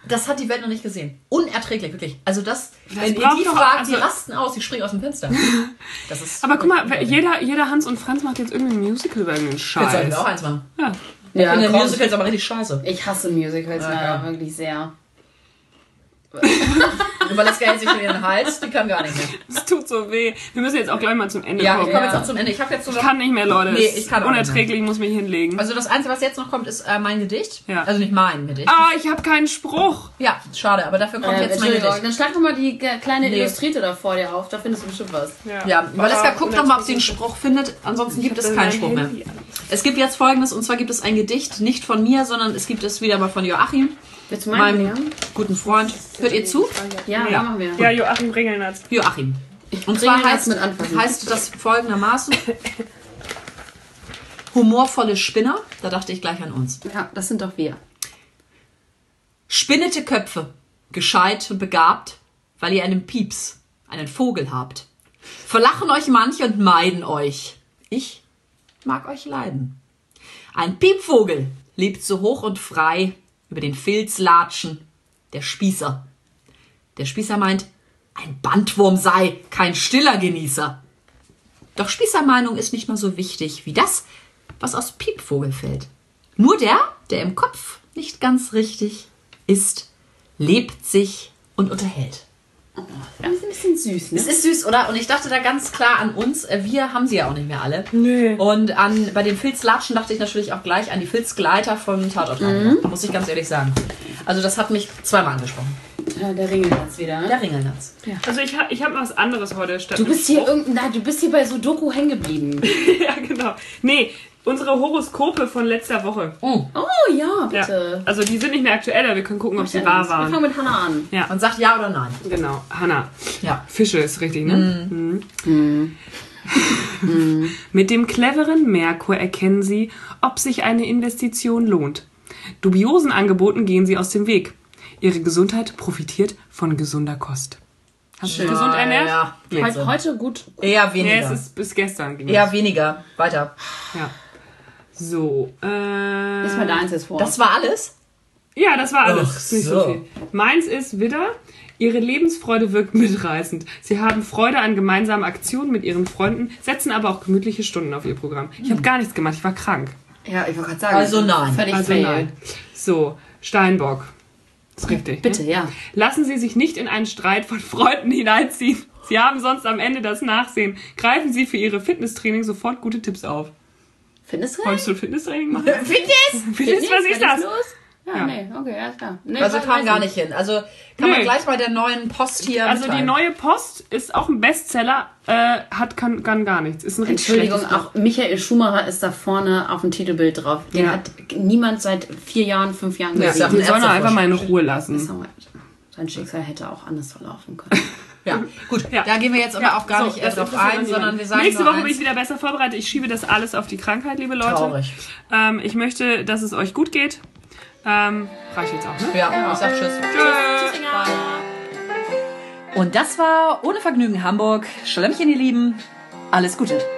Das hat die Welt noch nicht gesehen. Unerträglich, wirklich. Also das, Das wenn ihr braucht die doch- fragt, also- die rasten aus, die springen aus dem Fenster. Das ist Aber guck mal, jeder, jeder Hans und Franz macht jetzt irgendein Musical über irgendeinen Jetzt soll ich Scheiß. mir auch eins machen. Ja. Ich Ja, finde komm. Musicals aber richtig scheiße. Ich hasse Musicals Ja, leider ja. wirklich sehr. Weil das Geld sich schon in den Hals, die kann gar nicht mehr. Es tut so weh. Wir müssen jetzt auch gleich mal zum Ende Ja, ich kommen. komme Ja. jetzt auch zum Ende. Ich habe jetzt so Ich kann nicht mehr, Leute. Nee, Es ich kann ist auch nicht unerträglich, ich muss mich hinlegen. Also das Einzige, was jetzt noch kommt, ist äh, mein Gedicht. Ja. Also nicht mein Gedicht. Ah, ich habe keinen Spruch. Ja, schade, aber dafür kommt Äh, jetzt mein Entschuldigung, Gedicht. dann schlag doch mal die äh, kleine Nee. Illustrierte da vor dir auf, da findest du bestimmt was. Ja, Valeska, Ah, guckt doch mal, ob sie einen Spruch findet. Ansonsten gibt es keinen Spruch mehr. Es gibt jetzt Folgendes, und zwar gibt es ein Gedicht, nicht von mir, sondern es gibt es wieder mal von Joachim, Willst du meinen meinem nehmen? guten Freund. Hört ihr zu? Ja, Ja, machen wir. ja Joachim Ringelnatz. Joachim. Und bringe zwar das heißt, mit anfassen. heißt das folgendermaßen: Humorvolle Spinner, da dachte ich gleich an uns. Ja, das sind doch wir. Spinnete Köpfe, gescheit und begabt, weil ihr einen Pieps, einen Vogel habt. Verlachen euch manche und meiden euch. Ich mag euch leiden. Ein Piepvogel lebt so hoch und frei über den Filz latschen, der Spießer. Der Spießer meint, ein Bandwurm sei kein stiller Genießer. Doch Spießermeinung ist nicht mal so wichtig wie das, was aus Piepvogel fällt. Nur der, der im Kopf nicht ganz richtig ist, lebt sich und unterhält. Das ist ein bisschen süß, ne? Es ist süß, oder? Und ich dachte da ganz klar an uns. Äh, Wir haben sie ja auch nicht mehr alle. Nee. Und an, bei den Filzlatschen dachte ich natürlich auch gleich an die Filzgleiter von Tatort. Mhm. Muss ich ganz ehrlich sagen. Also das hat mich zweimal angesprochen. Ja, der Ringel jetzt wieder, ne? Der Ringelnatz. Also ich, ha- ich habe was anderes heute statt Du einem bist hier Spruch. irgendein, nein, du bist hier bei Sudoku hängen geblieben. Ja, genau. Nee, unsere Horoskope von letzter Woche. Oh ja, Ja. bitte. Also die sind nicht mehr aktuell, aber wir können gucken, ob sie Wir wahr fangen waren. mit Hannah an. Ja, Man sagt ja oder nein. genau. Hanna. Ja. Fische ist richtig, ne? Mhm. Mit dem cleveren Merkur erkennen Sie, ob sich eine Investition lohnt. Dubiosen Angeboten gehen Sie aus dem Weg. Ihre Gesundheit profitiert von gesunder Kost. Hast du dich gesund ernährt? Ja, geht Heute, so. heute gut. Eher Nee, weniger. es ist bis gestern. ging Eher es. weniger. Weiter. Ja. So. Äh, Lies mal deins jetzt vor. Das war alles? Ja, das war alles. Ach Ist nicht so so. viel. Meins ist Widder. Ihre Lebensfreude wirkt mitreißend. Sie haben Freude an gemeinsamen Aktionen mit ihren Freunden, setzen aber auch gemütliche Stunden auf ihr Programm. Ich habe gar nichts gemacht, ich war krank. ja, ich wollte gerade sagen. Also nein. Völlig Also fail. nein. So, Steinbock. Ist richtig. Bitte, Ne? ja. Lassen Sie sich nicht in einen Streit von Freunden hineinziehen. Sie haben sonst am Ende das Nachsehen. Greifen Sie für Ihre Fitnesstraining sofort gute Tipps auf. Findest du? Wolltest du Fitnesstraining machen? Fitness? Fitness, was ist das? Los? Ja, Ja. nee, okay, alles klar. Nee, Also weiß- kam weiß gar nicht hin. Also kann man Nö. gleich bei der neuen Post hier Also die mitteilen. neue Post ist auch ein Bestseller, äh, hat kann, kann gar nichts. Ist ein richtig Entschuldigung, schlechtes auch Michael Schumacher ist da vorne auf dem Titelbild drauf. Den Ja. hat niemand seit vier Jahren, fünf Jahren Ja, gesehen. die sollen Ärzte er einfach mal in Ruhe lassen. Sag mal, Sein Schicksal hätte auch anders verlaufen können. Ja, gut. Ja. Da gehen wir jetzt aber auch gar So, nicht das erst drauf interessiert ein, niemanden. sondern wir sagen Nächste nur Woche bin eins. ich wieder besser vorbereitet. Ich schiebe das alles auf die Krankheit, liebe Leute. Traurig. Ähm, ich möchte, dass es euch gut geht. Ähm, reicht jetzt auch, ne? Ja, ich sag Tschüss. Tschüss. Und das war Ohne Vergnügen Hamburg. Schlemmchen, ihr Lieben. Alles Gute.